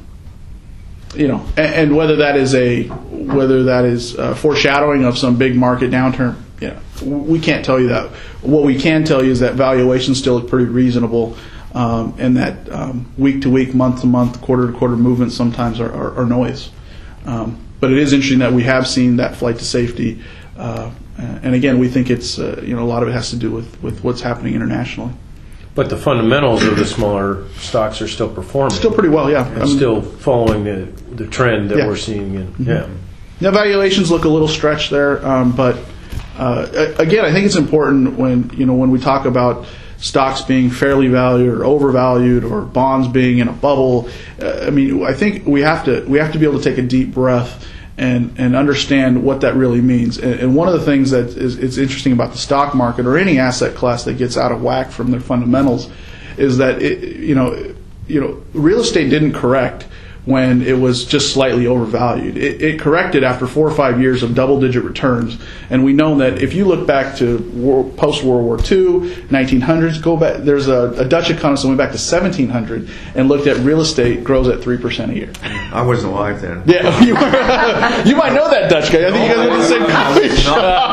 you know, and, and whether that is a whether that is a foreshadowing of some big market downturn, you know, we can't tell you that. What we can tell you is that valuations still look pretty reasonable, um, and that um, week to week, month to month, quarter to quarter movements sometimes are, are, are noise. Um, but it is interesting that we have seen that flight to safety, uh, and again, we think it's uh, you know a lot of it has to do with, with what's happening internationally. But the fundamentals of the smaller stocks are still performing. Still pretty well, yeah. And I mean, still following the, the trend that Yeah. we're seeing. In, yeah. Now, valuations look a little stretched there, um, but uh, a- again, I think it's important when you know when we talk about stocks being fairly valued or overvalued or bonds being in a bubble. Uh, I mean, I think we have to we have to be able to take a deep breath and and understand what that really means. And, and one of the things that is it's interesting about the stock market or any asset class that gets out of whack from their fundamentals is that it, you know you know real estate didn't correct when it was just slightly overvalued. It, it corrected after four or five years of double-digit returns, and we know that if you look back to war, post-World War Two, nineteen hundreds, go back. There's a, a Dutch economist that went back to seventeen hundred and looked at real estate grows at three percent a year. I wasn't alive then. Yeah, you, were, you might know that Dutch guy. I think you guys went to the same college.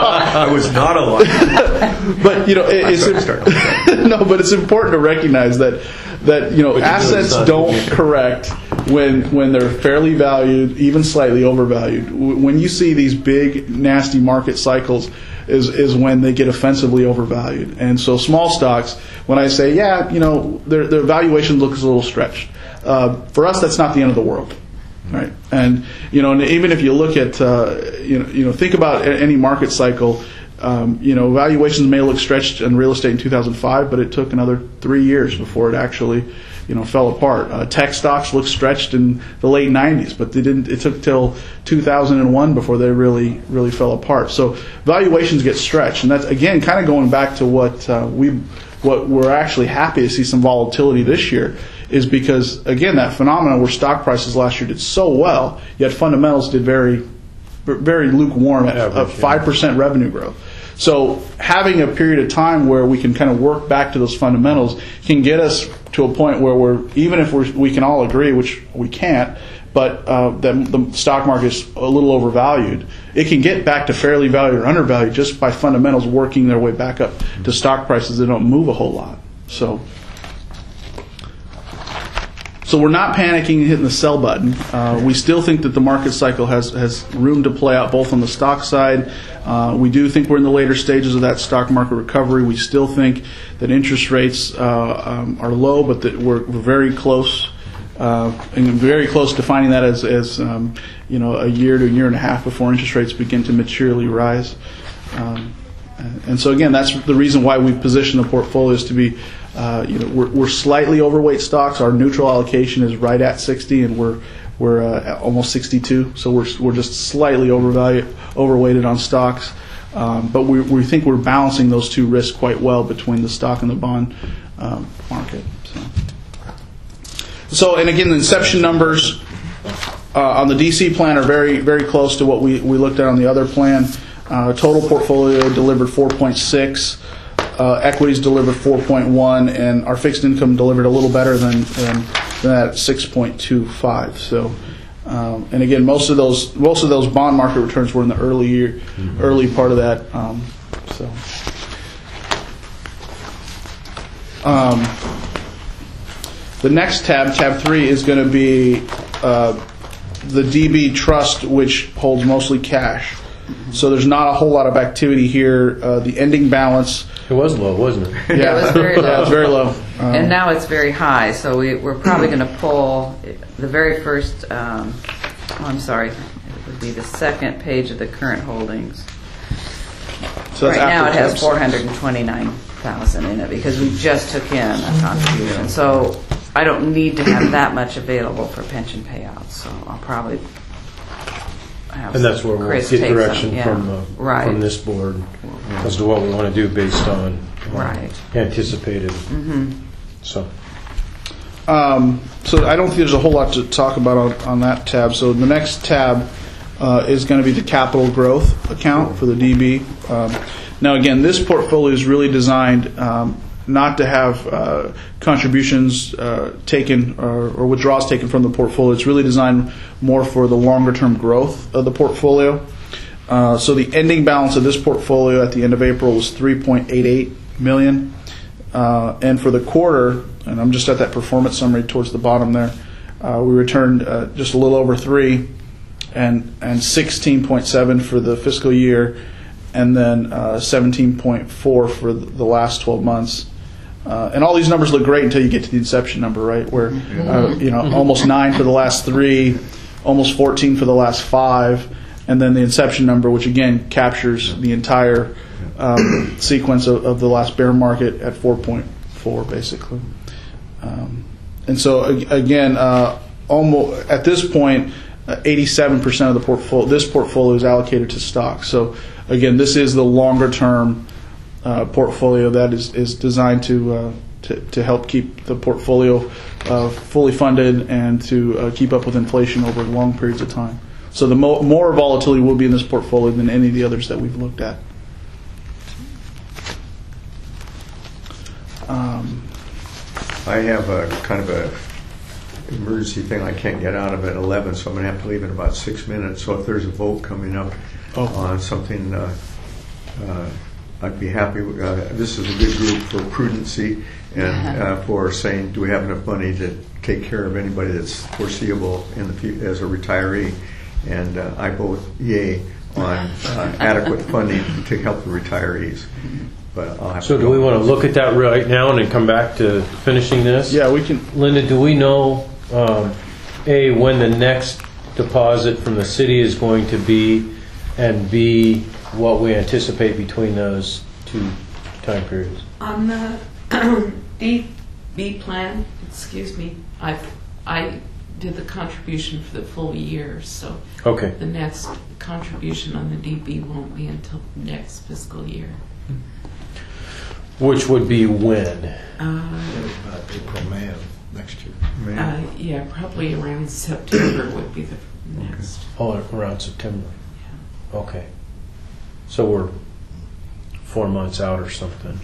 I was not alive. But you know, it, it's I'm sorry to start with no, but it's important to recognize that that you know But you know assets it's not don't the- correct when when they're fairly valued, even slightly overvalued. W- When you see these big nasty market cycles, is is when they get offensively overvalued. And so small stocks, when I say yeah, you know their their valuation looks a little stretched. Uh, for us, that's not the end of the world. Right, and you know, and even if you look at, uh, you know, you know, think about a- any market cycle. Um, you know, valuations may look stretched in real estate in two thousand five, but it took another three years before it actually, you know, fell apart. Uh, tech stocks looked stretched in the late nineties, but they didn't. It took till two thousand one before they really, really fell apart. So valuations get stretched, and that's again kind of going back to what uh, we what we're actually happy to see some volatility this year is because, again, that phenomenon where stock prices last year did so well, yet fundamentals did very, very lukewarm at Average, of five percent revenue growth. So having a period of time where we can kind of work back to those fundamentals can get us to a point where we're, even if we're, we can all agree, which we can't, but uh, that the stock market is a little overvalued, it can get back to fairly valued or undervalued just by fundamentals working their way back up to stock prices that don't move a whole lot. So, so we're not panicking and hitting the sell button. Uh, we still think that the market cycle has, has room to play out both on the stock side. Uh, we do think we're in the later stages of that stock market recovery. We still think that interest rates uh, um, are low, but that we're, we're very close. Uh, and very close to finding that as, as um, you know, a year to a year and a half before interest rates begin to materially rise. Um, and so again, that's the reason why we've positioned the portfolios to be, uh, you know, we're, we're slightly overweight stocks. Our neutral allocation is right at sixty, and we're we're uh, almost sixty-two. So we're we're just slightly overvalued, overweighted on stocks. Um, but we we think we're balancing those two risks quite well between the stock and the bond um, market. So. So, and again, the inception numbers uh, on the D C plan are very, very close to what we, we looked at on the other plan. Uh, total portfolio delivered four point six, uh, equities delivered four point one, and our fixed income delivered a little better than, than, than that at six point two five. So, um, and again, most of those most of those bond market returns were in the early year, mm-hmm. early part of that. Um, so. Um, The next tab, tab three, is going to be uh, the D B trust, which holds mostly cash. So there's not a whole lot of activity here. Uh, the ending balance. It was low, wasn't it? Yeah, it was very low. Yeah, it was very low. Um, and now it's very high. So we, we're probably going to pull the very first. Um, oh, I'm sorry. It would be the second page of the current holdings. So right now it has tax. four hundred twenty-nine thousand in it because we just took in a contribution. So I don't need to have that much available for pension payouts, so I'll probably have And that's where we'll Chris get take direction some, yeah. from uh, right. from this board as to what we want to do based on uh, right. anticipated. Mm-hmm. So, um, so I don't think there's a whole lot to talk about on, on that tab. So the next tab uh, is going to be the capital growth account for the D B. Um, now, again, this portfolio is really designed um, not to have uh, contributions uh, taken or, or withdrawals taken from the portfolio. It's really designed more for the longer-term growth of the portfolio. Uh, so the ending balance of this portfolio at the end of April was three point eight eight million dollars. Uh, and for the quarter, and I'm just at that performance summary towards the bottom there, uh, we returned uh, just a little over three and, and sixteen point seven for the fiscal year, and then uh, seventeen point four for the last twelve months. Uh, and all these numbers look great until you get to the inception number, right? Where uh, you know almost nine for the last three, almost fourteen for the last five, and then the inception number, which again captures the entire um, sequence of, of the last bear market at four point four, basically. Um, and so again, uh, almost at this point, uh, eighty-seven percent of the portfolio, this portfolio is allocated to stocks. So again, this is the longer term uh, portfolio that is, is designed to, uh, to to help keep the portfolio uh, fully funded and to uh, keep up with inflation over long periods of time. So the mo- more volatility will be in this portfolio than any of the others that we've looked at. Um, I have a kind of a emergency thing I can't get out of at eleven, so I'm going to have to leave in about six minutes. So if there's a vote coming up Oh. on something, uh, uh, I'd be happy. Uh, this is a good group for prudency and uh, for saying, do we have enough money to take care of anybody that's foreseeable in the fu- as a retiree? And uh, I vote yay on uh, adequate funding to help the retirees. But I'll have so to do we want to look at that right now and then come back to finishing this? yeah, we can. Linda, do we know, um, A, when the next deposit from the city is going to be, and B, what we anticipate between those two time periods? On the D B plan, excuse me, I I did the contribution for the full year, so Okay. the next contribution on the D B won't be until next fiscal year. Which would be when? Uh, About April, May of next year. May? uh, yeah, probably around September would be the next. Oh, around September. Okay. So we're four months out or something.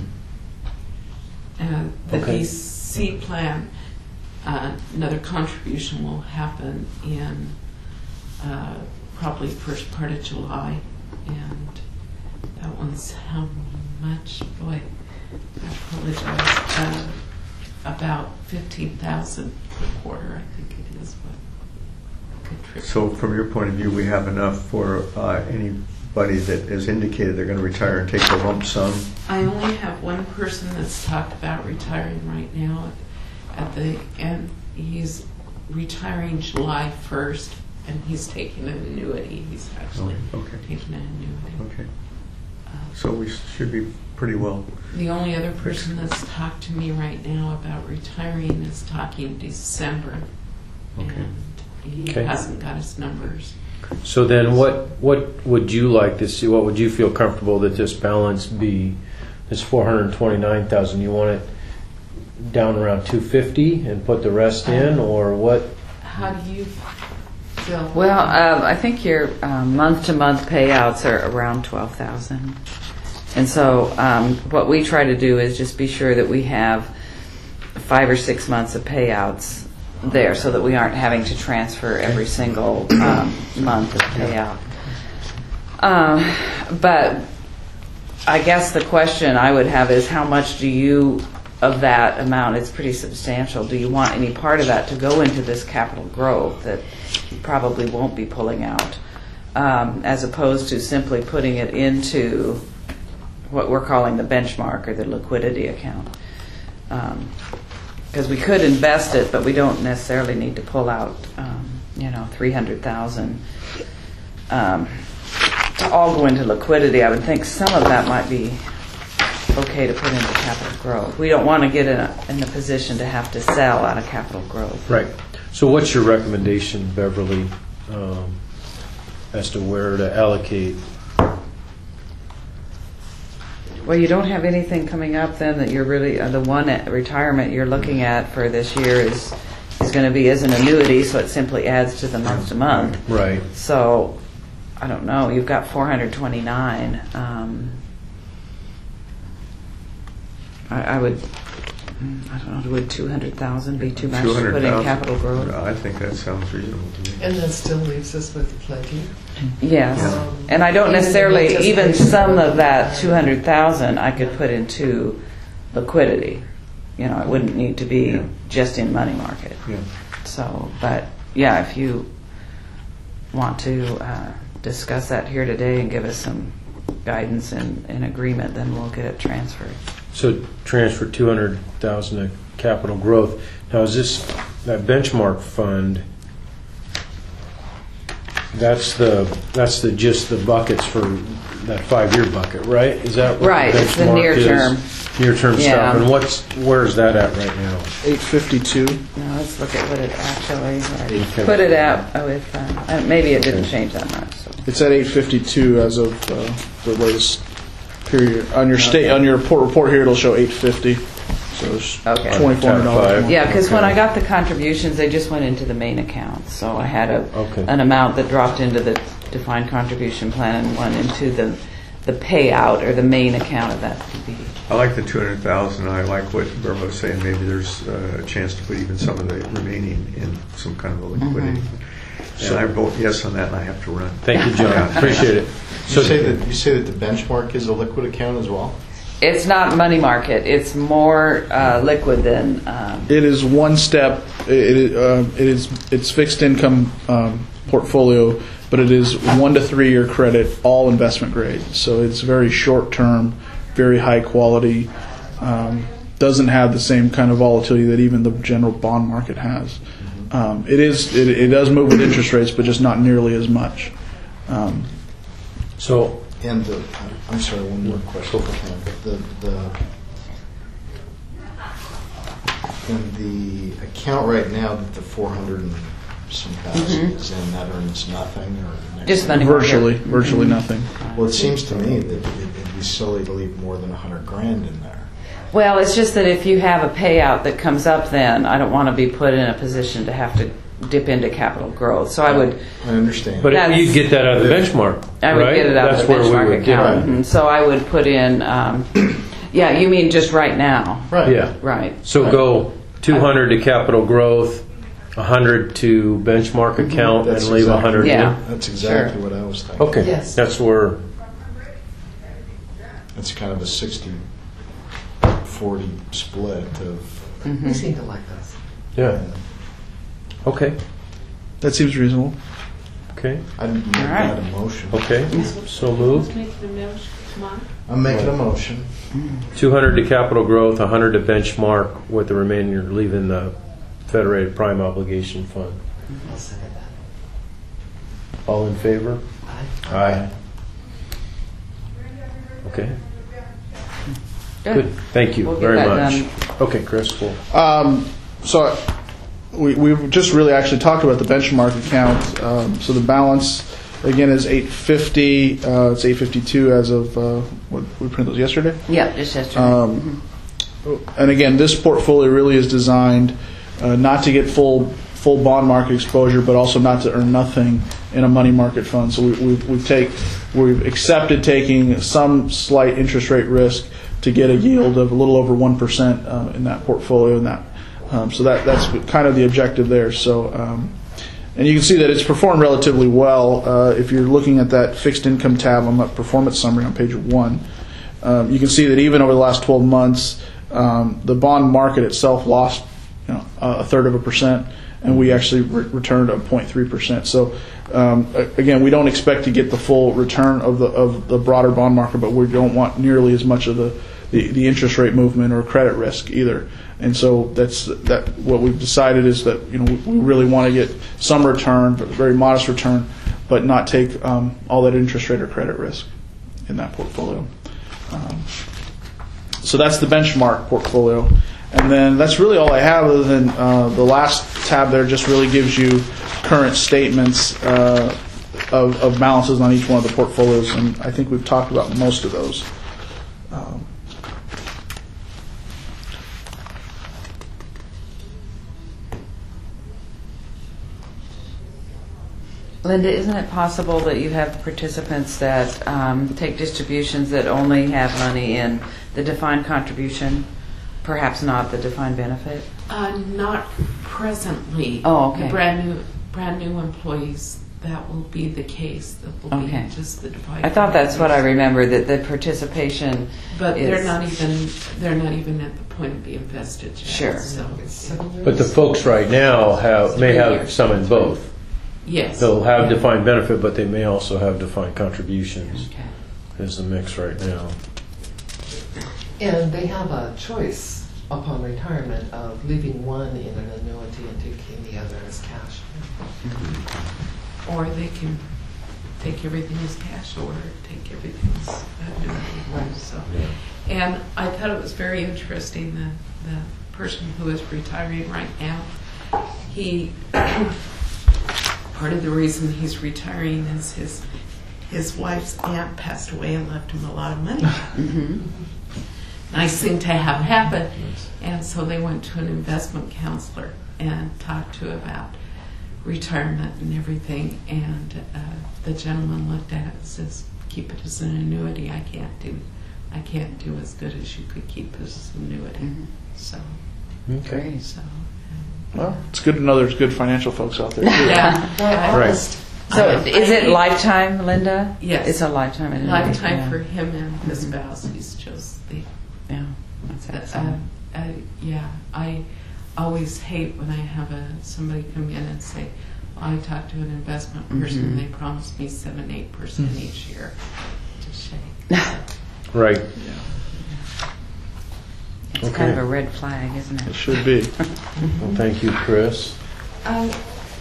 Uh, the Okay. D C plan, uh, another contribution will happen in uh, probably first part of July, and that one's how much? Boy, I apologize. Uh, about fifteen thousand per quarter, I think it is. What contributes. So from your point of view, we have enough for uh, anybody that has indicated they're going to retire and take the lump sum? I only have one person that's talked about retiring right now at the end. He's retiring July first, and he's taking an annuity. He's actually Oh, okay. taking an annuity. Okay. Uh, So we should be pretty well. The only other person that's talked to me right now about retiring is talking December, Okay. and he Okay. hasn't got his numbers. So then what, what would you like to see, what would you feel comfortable that this balance be? This four hundred twenty-nine thousand, you want it down around two fifty and put the rest in, or what? How do you feel? Well, um, I think your um, month-to-month payouts are around twelve thousand. And so um, what we try to do is just be sure that we have five or six months of payouts there so that we aren't having to transfer every single um, month of payout. Um, but I guess the question I would have is how much do you, of that amount, it's pretty substantial, do you want any part of that to go into this capital growth that you probably won't be pulling out, um, as opposed to simply putting it into what we're calling the benchmark or the liquidity account? Because we could invest it, but we don't necessarily need to pull out, um, you know, three hundred thousand um, to all go into liquidity. I would think some of that might be okay to put into capital growth. We don't want to get in a, in a position to have to sell out of capital growth. Right. So what's your recommendation, Beverly, um, as to where to allocate? Well, you don't have anything coming up then that you're really, uh, the one at retirement you're looking at for this year is is going to be as an annuity, so it simply adds to the month to month. Right. So, I don't know, you've got four hundred twenty-nine. Um, I, I would, I don't know, would two hundred thousand be too much to put in two hundred thousand. capital growth? I think that sounds reasonable to me. And that still leaves us with plenty. Yes, Um, and I don't even in necessarily, even anticipation some of of that two hundred thousand I could put into liquidity. You know, it wouldn't need to be Yeah. just in money market. Yeah. So, but yeah, if you want to uh, discuss that here today and give us some guidance and, and agreement, then we'll get it transferred. So transfer two hundred thousand to capital growth. Now, is this, that benchmark fund, that's the, that's the, just the buckets for that five-year bucket, right? Is that what Right, the it's the benchmark near is? term. Near-term Yeah. stuff. And what's, where's that at right now? eight fifty-two. Now, let's look at what it actually, Okay. put it out with, uh, uh, maybe it didn't change that much. So. It's at eight fifty-two as of uh, the latest period. On your state, on your report, report here, it'll show eight fifty. So it's Okay. twenty-four hundred dollars more. Yeah, because when Okay. I got the contributions, they just went into the main account. So I had a Okay. an amount that dropped into the defined contribution plan and one into the the payout or the main account of that P B. I like the two hundred thousand. I like what Burma was saying. Maybe there's uh, a chance to put even some of the remaining in some kind of a liquidity. And I vote yes on that, and I have to run. Thank you, John. Appreciate it. You say that you say that the benchmark is a liquid account as well? It's not money market. It's more uh, liquid than. Um, It is one step. It, it, uh, it is it's fixed income um, portfolio, but it is one to three year credit, all investment grade. So it's very short term, very high quality. Um, doesn't have the same kind of volatility that even the general bond market has. Um, it is it, it does move with interest rates, but just not nearly as much. Um, So, And the, I'm sorry, one more question. The, the, in the account right now, that the four hundred and some thousand is in, that earns nothing or? next Just thing? money market. virtually, virtually nothing. Well, it seems to me that it- it'd be silly to leave more than a hundred grand in there. Well, it's just that if you have a payout that comes up, then I don't want to be put in a position to have to dip into capital growth. So I would, I understand. But That's- you'd get that out of the benchmark, I would right? get it out That's of the where we benchmark would get account. it. Mhm. So I would put in, um, yeah, you mean just right now? Right. Yeah. Right. So Right. go two hundred to capital growth, one hundred to benchmark account, and That's leave exactly- one hundred Yeah. in? That's exactly what I was thinking. Okay. Yes. That's where, It's kind of a sixty forty split of, You seem to like us. yeah. Okay, That seems reasonable. okay, I'd make All right. that a motion. okay. So moved. Make it a motion, come on. I'm making a motion. two hundred to capital growth, one hundred to benchmark, with the remainder leaving the Federated Prime Obligation Fund. I'll second that. All in favor? Aye. Aye. Okay, good. Thank you We'll get very that much. done. Okay, Chris, cool. Um, so we, we've just really actually talked about the benchmark account. Um, so the balance again is eight fifty. Uh, it's eight fifty-two as of uh, what we printed those yesterday. Yeah, just yesterday. Um, and again, this portfolio really is designed uh, not to get full full bond market exposure, but also not to earn nothing in a money market fund. So we, we've, we've take we've accepted taking some slight interest rate risk to get a yield of a little over one percent uh, in that portfolio. And that um, so that that's kind of the objective there. So. Um, And you can see that it's performed relatively well. Uh, if you're looking at that fixed income tab on that performance summary on page one, um, you can see that even over the last twelve months, um, the bond market itself lost you know, a third of a percent, and we actually re- returned a zero point three percent. So um, a- again, we don't expect to get the full return of the of the broader bond market, but we don't want nearly as much of the, the, the interest rate movement or credit risk either. And so that's that. What we've decided is that you know we really want to get some return, but very modest return, but not take um, all that interest rate or credit risk in that portfolio. Um, so that's the benchmark portfolio, and then that's really all I have. Other than uh, the last tab there, just really gives you current statements uh, of, of balances on each one of the portfolios, and I think we've talked about most of those. Um, Linda, isn't it possible that you have participants that um, take distributions that only have money in the defined contribution, perhaps not the defined benefit? Uh, not presently. Oh, okay. The brand new, brand new employees, that will be the case. That will Okay. be just the defined. I thought that's what I remembered, that the participation But is... they're not even, they're not even at the point of being vested yet. Sure. So, But the folks right now have, may Three have years. some in both. yes. They'll have defined benefit, but they may also have defined contributions. Okay. Is the mix right now. And they have a choice upon retirement of leaving one in an annuity and taking the other as cash. Or they can take everything as cash or take everything as annuity. So, and I thought it was very interesting that the person who is retiring right now, he part of the reason he's retiring is his his wife's aunt passed away and left him a lot of money. Mm-hmm. Nice thing to have happen. And so they went to an investment counselor and talked to about retirement and everything. And uh, the gentleman looked at it and says, "Keep it as an annuity. I can't do, I can't do as good as you could keep it as an annuity." Mhm. So, Okay. Great. so well, it's good to know there's good financial folks out there too. yeah, yeah. Right. So I- is I it hate- lifetime, Linda? Yes. It's a lifetime. annuity, Lifetime yeah. for him and his Mhm. spouse. He's just the Yeah, that's Uh, excellent. uh, yeah, I always hate when I have a somebody come in and say, well, I talked to an investment person, Mhm. they promised me seven, eight percent each year. Just shake. Right. It's Okay. kind of a red flag, isn't It it? should be. Well, thank you, Chris. Um,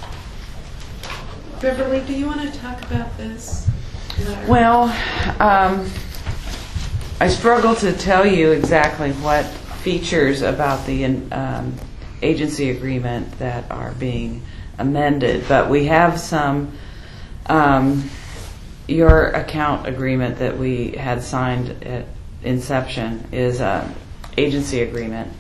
Beverly, do you want to talk about this? Well, um, I struggle to tell you exactly what features about the um, agency agreement that are being amended, but we have some um, your account agreement that we had signed at inception is an agency agreement,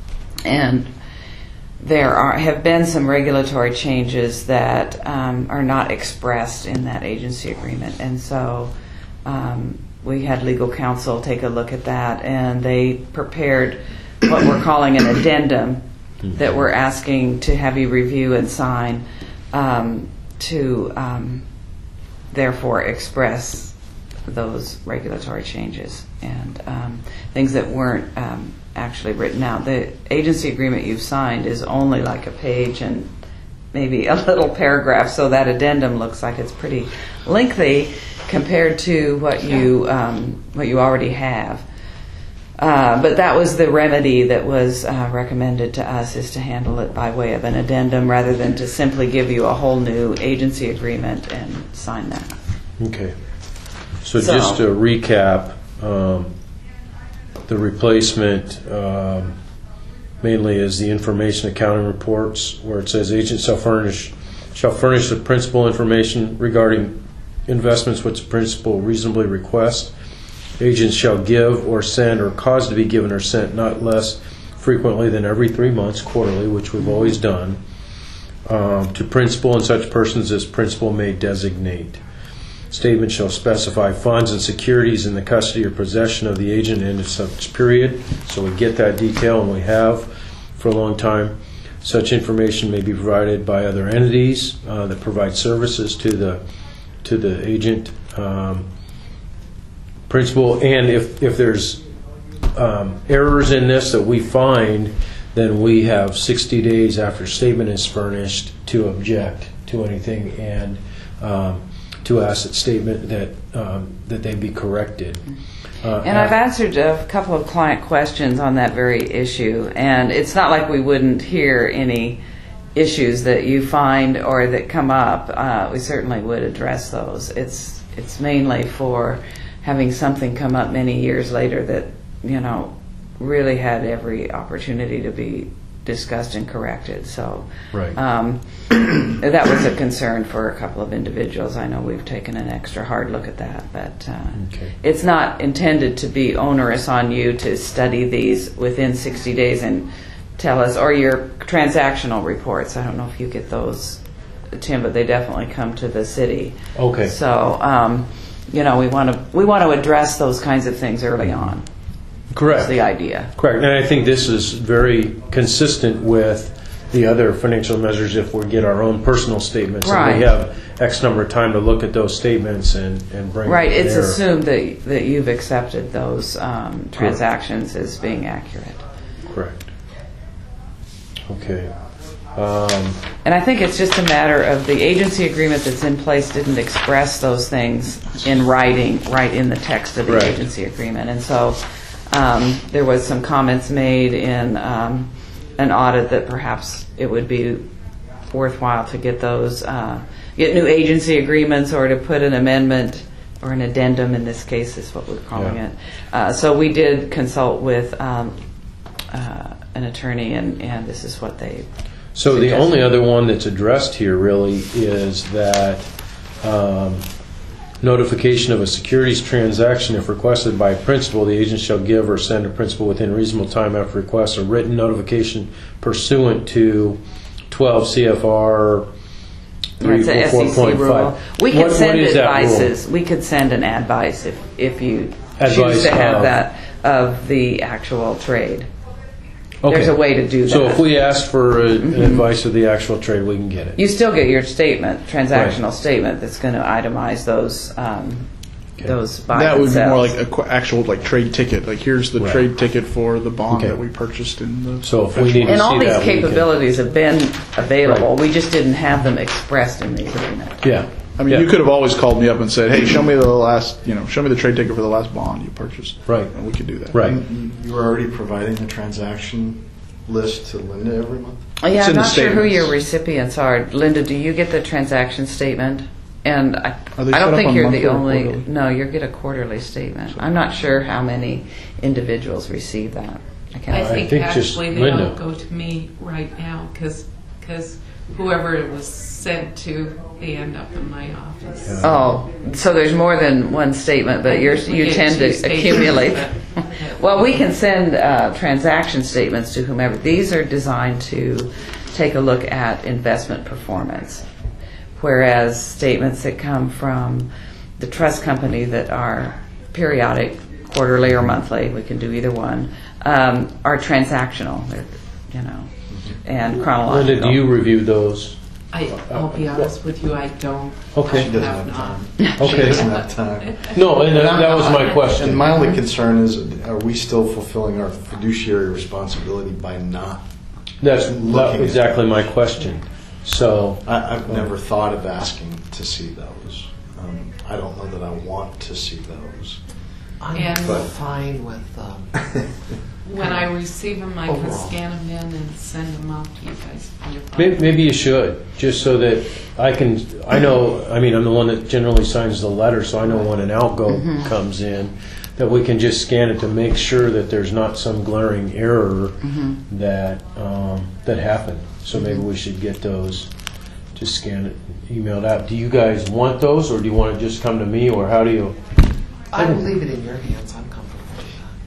and there are have been some regulatory changes that um, are not expressed in that agency agreement, and so um, we had legal counsel take a look at that, and they prepared what we're calling an addendum that we're asking to have you review and sign um, to um, therefore express those regulatory changes and um, things that weren't um, actually written out. The agency agreement you've signed is only like a page and maybe a little paragraph, so that addendum looks like it's pretty lengthy compared to what you um, what you already have. Uh, but that was the remedy that was uh, recommended to us, is to handle it by way of an addendum rather than to simply give you a whole new agency agreement and sign that. Okay. So, So- just to recap, um, the replacement um, mainly is the information accounting reports, where it says agent shall furnish shall furnish the principal information regarding investments which the principal reasonably requests. Agents shall give or send or cause to be given or sent not less frequently than every three months, quarterly, which we've always done, um, to principal and such persons as principal may designate. Statement shall specify funds and securities in the custody or possession of the agent in such period. So we get that detail, and we have for a long time. Such information may be provided by other entities uh, that provide services to the to the agent, um, principal, and if if there's um, errors in this that we find, then we have sixty days after statement is furnished to object to anything and um, to ask that statement that um, that they be corrected. Uh, And I've answered a couple of client questions on that very issue, and it's not like we wouldn't hear any issues that you find or that come up. Uh, we certainly would address those. It's it's mainly for having something come up many years later that, you know, really had every opportunity to be discussed and corrected. So Right. um, that was a concern for a couple of individuals. I know we've taken an extra hard look at that, but uh, Okay. it's not intended to be onerous on you to study these within sixty days and tell us, or your transactional reports. I don't know if you get those, Tim, but they definitely come to the city. Okay. So, um, you know, we want to we want to address those kinds of things early on. Correct. That's the idea. Correct. And I think this is very consistent with the other financial measures if we get our own personal statements. And we Right. have X number of time to look at those statements and, and bring Right. it It's there. assumed that that you've accepted those um, transactions as being accurate. Correct. Okay. Um, And I think it's just a matter of the agency agreement that's in place didn't express those things in writing, right in the text of the Right. agency agreement. And so um, there was some comments made in um, an audit that perhaps it would be worthwhile to get those, uh, get new agency agreements or to put an amendment or an addendum, in this case is what we're calling Yeah. it. Uh, so we did consult with um, uh, an attorney, and, and this is what they So the suggested. only other one that's addressed here really is that um, notification of a securities transaction, if requested by a principal, the agent shall give or send a principal within reasonable time after request a written notification pursuant to twelve C F R three That's a four S E C four point rule. five. We could What- send what is that rule? advices. We could send an advice if, if you choose Advice to have of- that of the actual trade. Okay. There's a way to do So that. if we ask for a, an advice of the actual trade, we can get it. You still get your statement, transactional Right. statement that's going to itemize those um, Okay. those buy That and would be more sells. like a qu- actual like trade ticket. Like here's the Right. trade ticket for the bond Okay. that we purchased in the. So if we need to And all see these that, we can- capabilities have been available. Right. We just didn't have them expressed in the agreement. Yeah. I mean, Yeah. you could have always called me up and said, "Hey, show me the last, you know, show me the trade ticket for the last bond you purchased." Right. And we could do that. Right. You you were already providing the transaction list to Linda every month? Oh, yeah, It's I'm in the not sure who statements. your recipients are. Linda, do you get the transaction statement? And I, Are they I set don't up think on you're monthly the or only. quarterly? No, you get a quarterly statement. I'm not sure how many individuals receive that. I I can't. think think just actually they Linda. all go to me right now because because whoever it was sent to, they end up in my office. Oh, so there's more than one statement, but you're, We you get tend two to statements, accumulate. but- Well, we can send uh, transaction statements to whomever. These are designed to take a look at investment performance, whereas statements that come from the trust company that are periodic, quarterly or monthly, we can do either one, um, are transactional, They're, you know, and chronological. Linda, do you review those? I, I'll be honest with you, I don't. Okay. I She doesn't have have not. time. Okay. She doesn't have time. No, and that, that was my question. And my only concern is, are we still fulfilling our fiduciary responsibility by not? That's looking. exactly my question. So, I, I've never thought of asking to see those. Um, I don't know that I want to see those. I'm And- But- fine with them. When I receive them, I can Overall. scan them in and send them out to you guys. for your file. May- maybe you should, just so that I can, I know, I mean, I'm the one that generally signs the letter, so I know when an outgo comes in, that we can just scan it to make sure that there's not some glaring error that, um, that happened. So maybe we should get those, just scan it, emailed out. Do you guys want those, or do you want to just come to me, or how do you, I will leave it in your hands. I'm comfortable with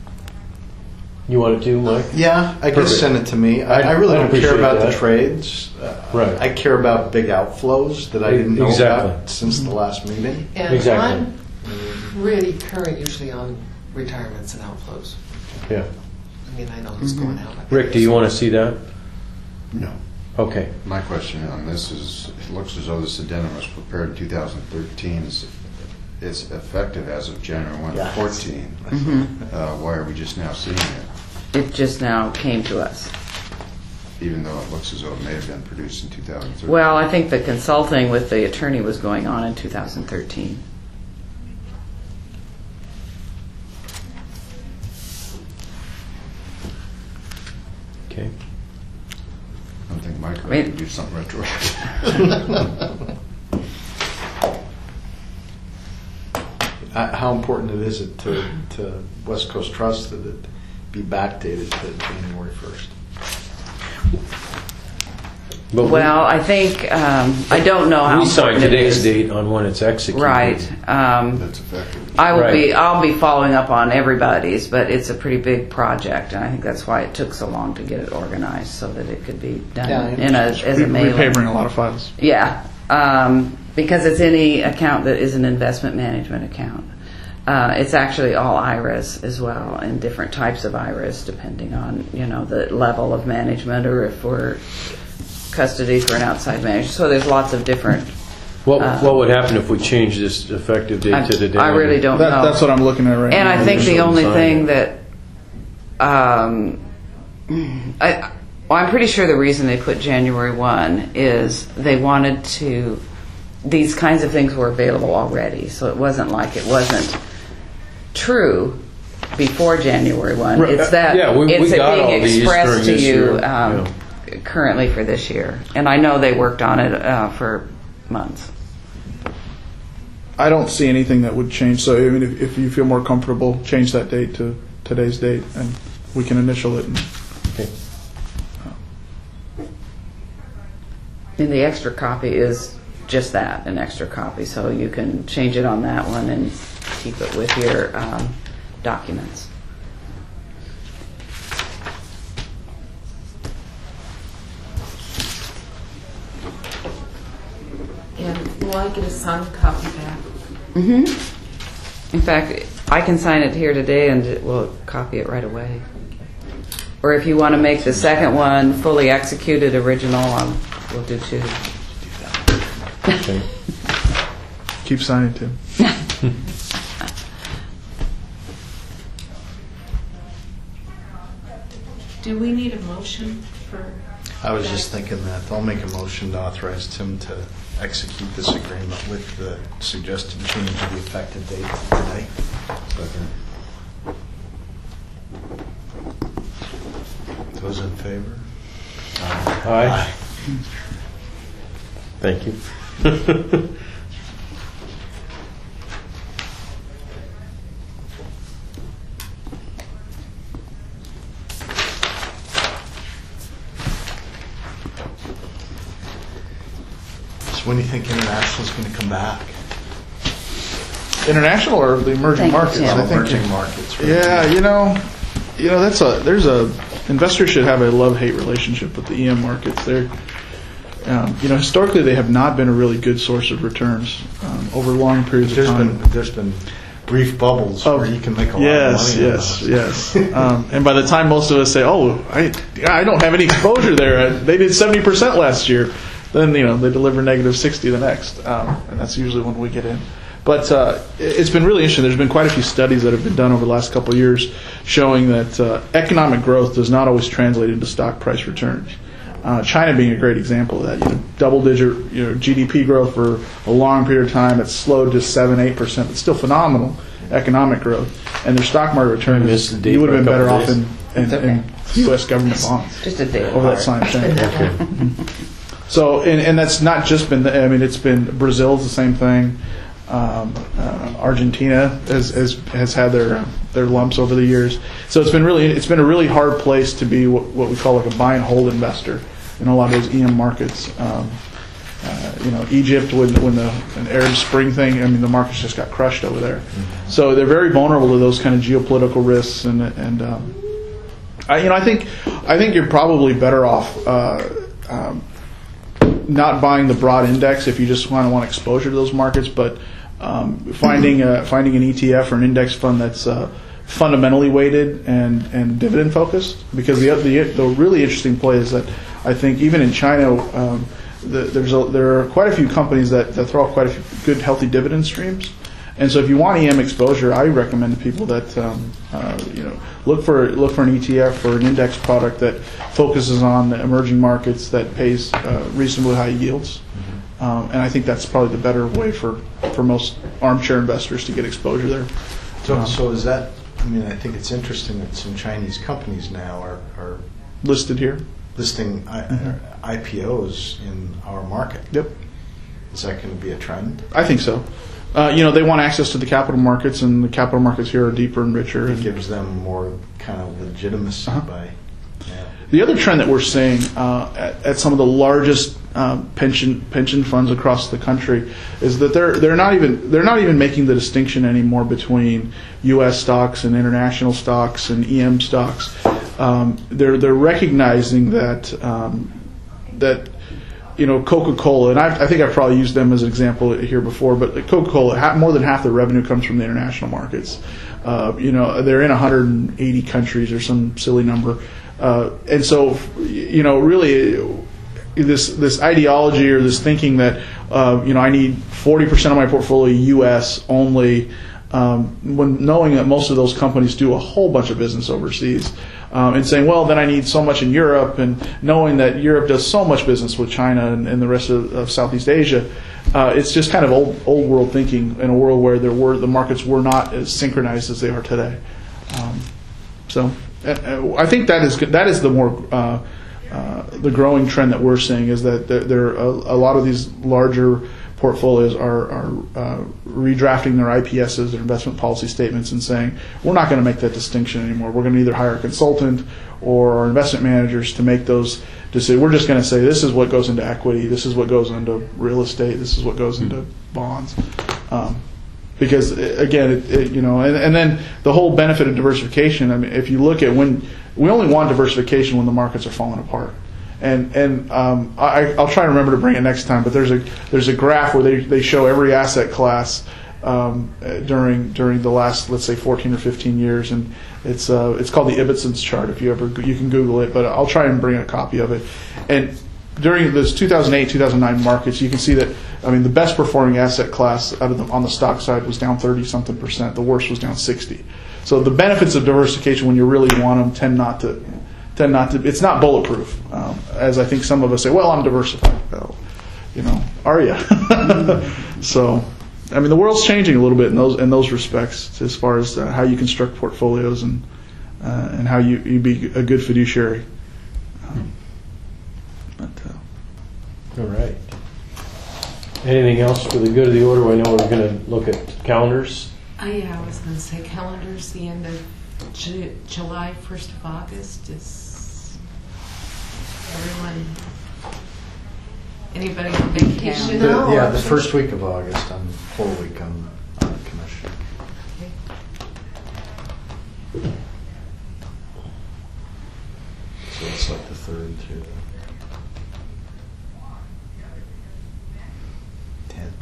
you want it to, Mike? Yeah, I guess Perfect. send it to me. I, I- I really I don't care appreciate about the that. trades. Uh, Right. I care about big outflows that I didn't know Exactly. about since the last meeting. that. And Exactly. I'm really current usually on retirements and outflows. Yeah. I mean, I know who's going out. Rick, do you want to see that? No. Okay. My question on this is, it looks as though this addendum was prepared in two thousand thirteen. Is it's effective as of January first, Yeah. fourteen. Uh, why are we just now seeing it? It just now came to us. Even though it looks as though it may have been produced in two thousand thirteen. Well, I think the consulting with the attorney was going on in two thousand thirteen. Okay. I don't think Mike Wait. would do something retroactive. Uh, How important it is it to, to West Coast Trust that it be backdated to January first? But we- Well, I think, um, I don't know how we signed important it today's is. date on when it's executed. Right. Um, That's effective. I will be, Right. I'll be following up on everybody's, but it's a pretty big project, and I think that's why it took so long to get it organized, so that it could be Yeah, I done in a, as a mailing. Repapering a lot of files. Yeah, um, because it's any account that is an investment management account. Uh, it's actually all I R As as well, and different types of I R As depending on, you know, the level of management, or if we're custody for an outside manager. So there's lots of different. What, Uh, what would happen if we changed this effective date I, to the day? I really don't That, know. that's what I'm looking at right And now. I think the Initial only design. thing that, um, I, well, I'm pretty sure the reason they put January first is they wanted to, these kinds of things were available already, so it wasn't like it wasn't true before January first. Right, It's that yeah, we- we it's it got all being these expressed during to this you year, um, currently for this year. And I know they worked on it uh, for months. I don't see anything that would change. So, I mean, if, if you feel more comfortable, change that date to today's date, and we can initial it. And, Okay. And the extra copy is just that, an extra copy, so you can change it on that one and keep it with your um, documents. And will I get a signed copy back? Mm-hmm. In fact, I can sign it here today and it- we'll copy it right away. Or if you want to make the second one fully executed original, um, we'll do two. Okay. keep signing, Tim. Do we need a motion for? I was just thinking that. I'll make a motion to authorize Tim to execute this agreement with the suggested change of the effective date today. Second. Those in favor? Aye. Thank you. So when do you think international's going to come back? International or the emerging Thank you, markets? Tim. I think. Emerging markets. Right? Yeah, you know, you know that's a there's a investors should have a love-hate relationship with the E M markets. They're um, you know historically they have not been a really good source of returns um, over long periods There's of time. been there's been brief bubbles Oh, where you can make a lot yes, of money. yes, yes, yes. Um, and by the time most of us say, "Oh, I, I don't have any exposure there," they did seventy percent last year. Then you know they deliver negative sixty the next, um, and that's usually when we get in. But uh, it's been really interesting. There's been quite a few studies that have been done over the last couple of years showing that uh, economic growth does not always translate into stock price returns. Uh, China being a great example of that. You know, double-digit you know, G D P growth for a long period of time. It's slowed to seven, eight percent. It's still phenomenal economic growth, and their stock market return missed is the date you would by have a been better couple off in, in, It's okay. in U S government bonds Just a day over that same thing. Okay. So, and, and that's not just been, the, I mean, it's been, Brazil's the same thing. Um, uh, Argentina has, has has had their their lumps over the years. So it's been really, it's been a really hard place to be what, what we call like a buy and hold investor in a lot of those E M markets. Um, uh, you know, Egypt, when, when the an Arab Spring thing, I mean, the markets just got crushed over there. Mm-hmm. So they're very vulnerable to those kind of geopolitical risks, and and um, I, you know, I think I think you're probably better off. Uh, um, not buying the broad index if you just kind of want exposure to those markets, but um, finding a, finding an E T F or an index fund that's uh, fundamentally weighted and, and dividend focused. Because the, the the really interesting play is that I think even in China, um, the, there's a, there are quite a few companies that, that throw out quite a few good healthy dividend streams. And so if you want E M exposure, I recommend to people that um, uh, you know look for look for an E T F or an index product that focuses on the emerging markets that pays uh, reasonably high yields. Mm-hmm. Um, and I think that's probably the better way for, for most armchair investors to get exposure there. So, Um, so is that? I mean, I think it's interesting that some Chinese companies now are, are listed here. listing I, Mm-hmm. I P Os in our market. Yep, Is that going to be a trend? I think so. Uh, you know, they want access to the capital markets, and the capital markets here are deeper and richer. It And gives them more kind of legitimacy Uh-huh. by. Yeah. the other trend that we're seeing uh, at, at some of the largest um, pension pension funds across the country is that they're they're not even they're not even making the distinction anymore between U S stocks and international stocks and E M stocks. Um, they're they're recognizing that um, that. You know, Coca-Cola, and I, I think I've probably used them as an example here before, but Coca-Cola, ha- more than half their revenue comes from the international markets. Uh, you know, they're in one hundred eighty countries or some silly number. Uh, and so, you know, really this this ideology or this thinking that, uh, you know, I need forty percent of my portfolio U S only, um, when knowing that most of those companies do a whole bunch of business overseas. Um, and saying, well, then I need so much in Europe, and knowing that Europe does so much business with China and, and the rest of, of Southeast Asia, uh, it's just kind of old old world thinking in a world where there were the markets were not as synchronized as they are today. Um, so uh, I think that is that is the more uh, uh, the growing trend that we're seeing is that there, there are a, a lot of these larger portfolios are, are uh, redrafting their I P Ss, their investment policy statements, and saying, we're not going to make that distinction anymore. We're going to either hire a consultant or our investment managers to make those decisions. We're just going to say, this is what goes into equity, this is what goes into real estate, this is what goes into bonds. Um, because, again, it, it, you know, and, and then the whole benefit of diversification, I mean, if you look at when, we only want diversification when the markets are falling apart. And and um, I, I'll try to remember to bring it next time. But there's a there's a graph where they, they show every asset class um, during during the last, let's say, fourteen or fifteen years, and it's uh, it's called the Ibbotson chart. If you ever you can Google it, but I'll try and bring a copy of it. And during this two thousand eight two thousand nine markets, you can see that I mean the best performing asset class out of the, on the stock side was down thirty something percent. The worst was down sixty. So the benefits of diversification when you really want them tend not to. Tend not to. It's not bulletproof, um, as I think some of us say. Well, I'm diversified. Well, you know, are you? So, I mean, the world's changing a little bit in those in those respects, as far as uh, how you construct portfolios and uh, and how you, you be a good fiduciary. Um, but, uh, All right. Anything else for the good of the order? I know we're going to look at calendars. Uh, yeah, I was going to say calendars, the end of Ju- July, first of August is everyone Anybody on vacation? The- No, Yeah, the actually- first week of August, I'm full week, I'm on commission. So it's like the third through the tenth.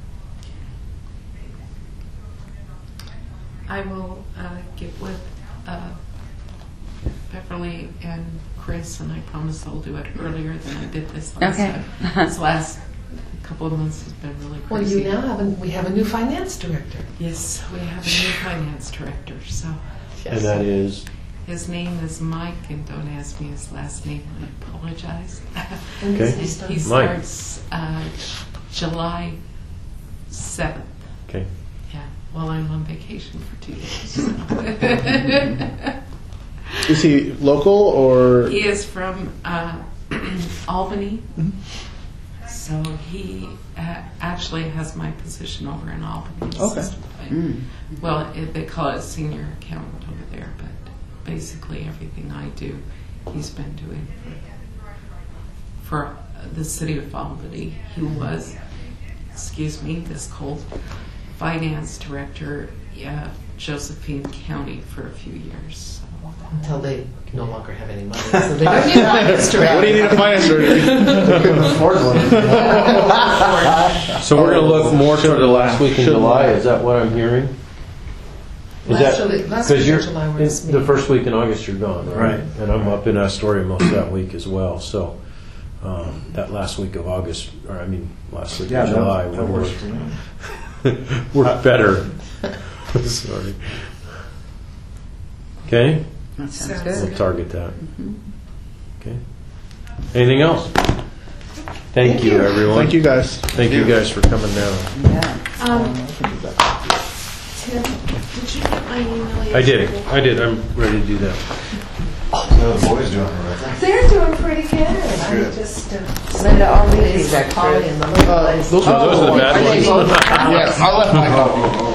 I will uh, get with uh, Beverly and Chris, and I promise I'll do it earlier than I did this last Okay. time. This last couple of months has been really Well, crazy. you now have a, we have a new finance director. Yes, we have a new finance director, so And that is, his name is Mike, and don't ask me his last name, I apologize. When does Okay. he start? He Mike. starts uh, July seventh. okay. Yeah, while I'm on vacation for two days. so. Is he local or? He is from uh, Albany, so he uh, actually has my position over in Albany. Okay. Assistant fin- Well, it, they call it senior accountant over there, but basically everything I do, he's been doing for, for the city of Albany. He was, excuse me, this cold, finance director, uh, Josephine County for a few years. So. Until they no longer have any money. So they don't need a finance director. What do you need a finance director? Couldn't afford one. So we're going to look more toward the last week in Should July, lie. is that what I'm hearing? Is Last that- week- last 'cause week in you're- July we're it's this the meeting. first week in August you're gone, right? Right. And I'm up in Astoria most of that week as well, so um, that last week of August, or I mean, last week Yeah, of that- July, that we're, works for me. we're better. Sorry. Okay, That sounds Sounds we'll good. target that. Okay. Anything else? Thank you, everyone. Thank you guys. Thank you guys for coming down. Yeah. Um, Tim, did you get my email? I did, yesterday? I did, I'm ready to do that. So the boys doing it right. They're doing pretty good. I just uh, Linda, I'll leave these these extras. Polly and the little Uh, place. those are, Those are the bad Are they ones. both- Yes, I left my copy.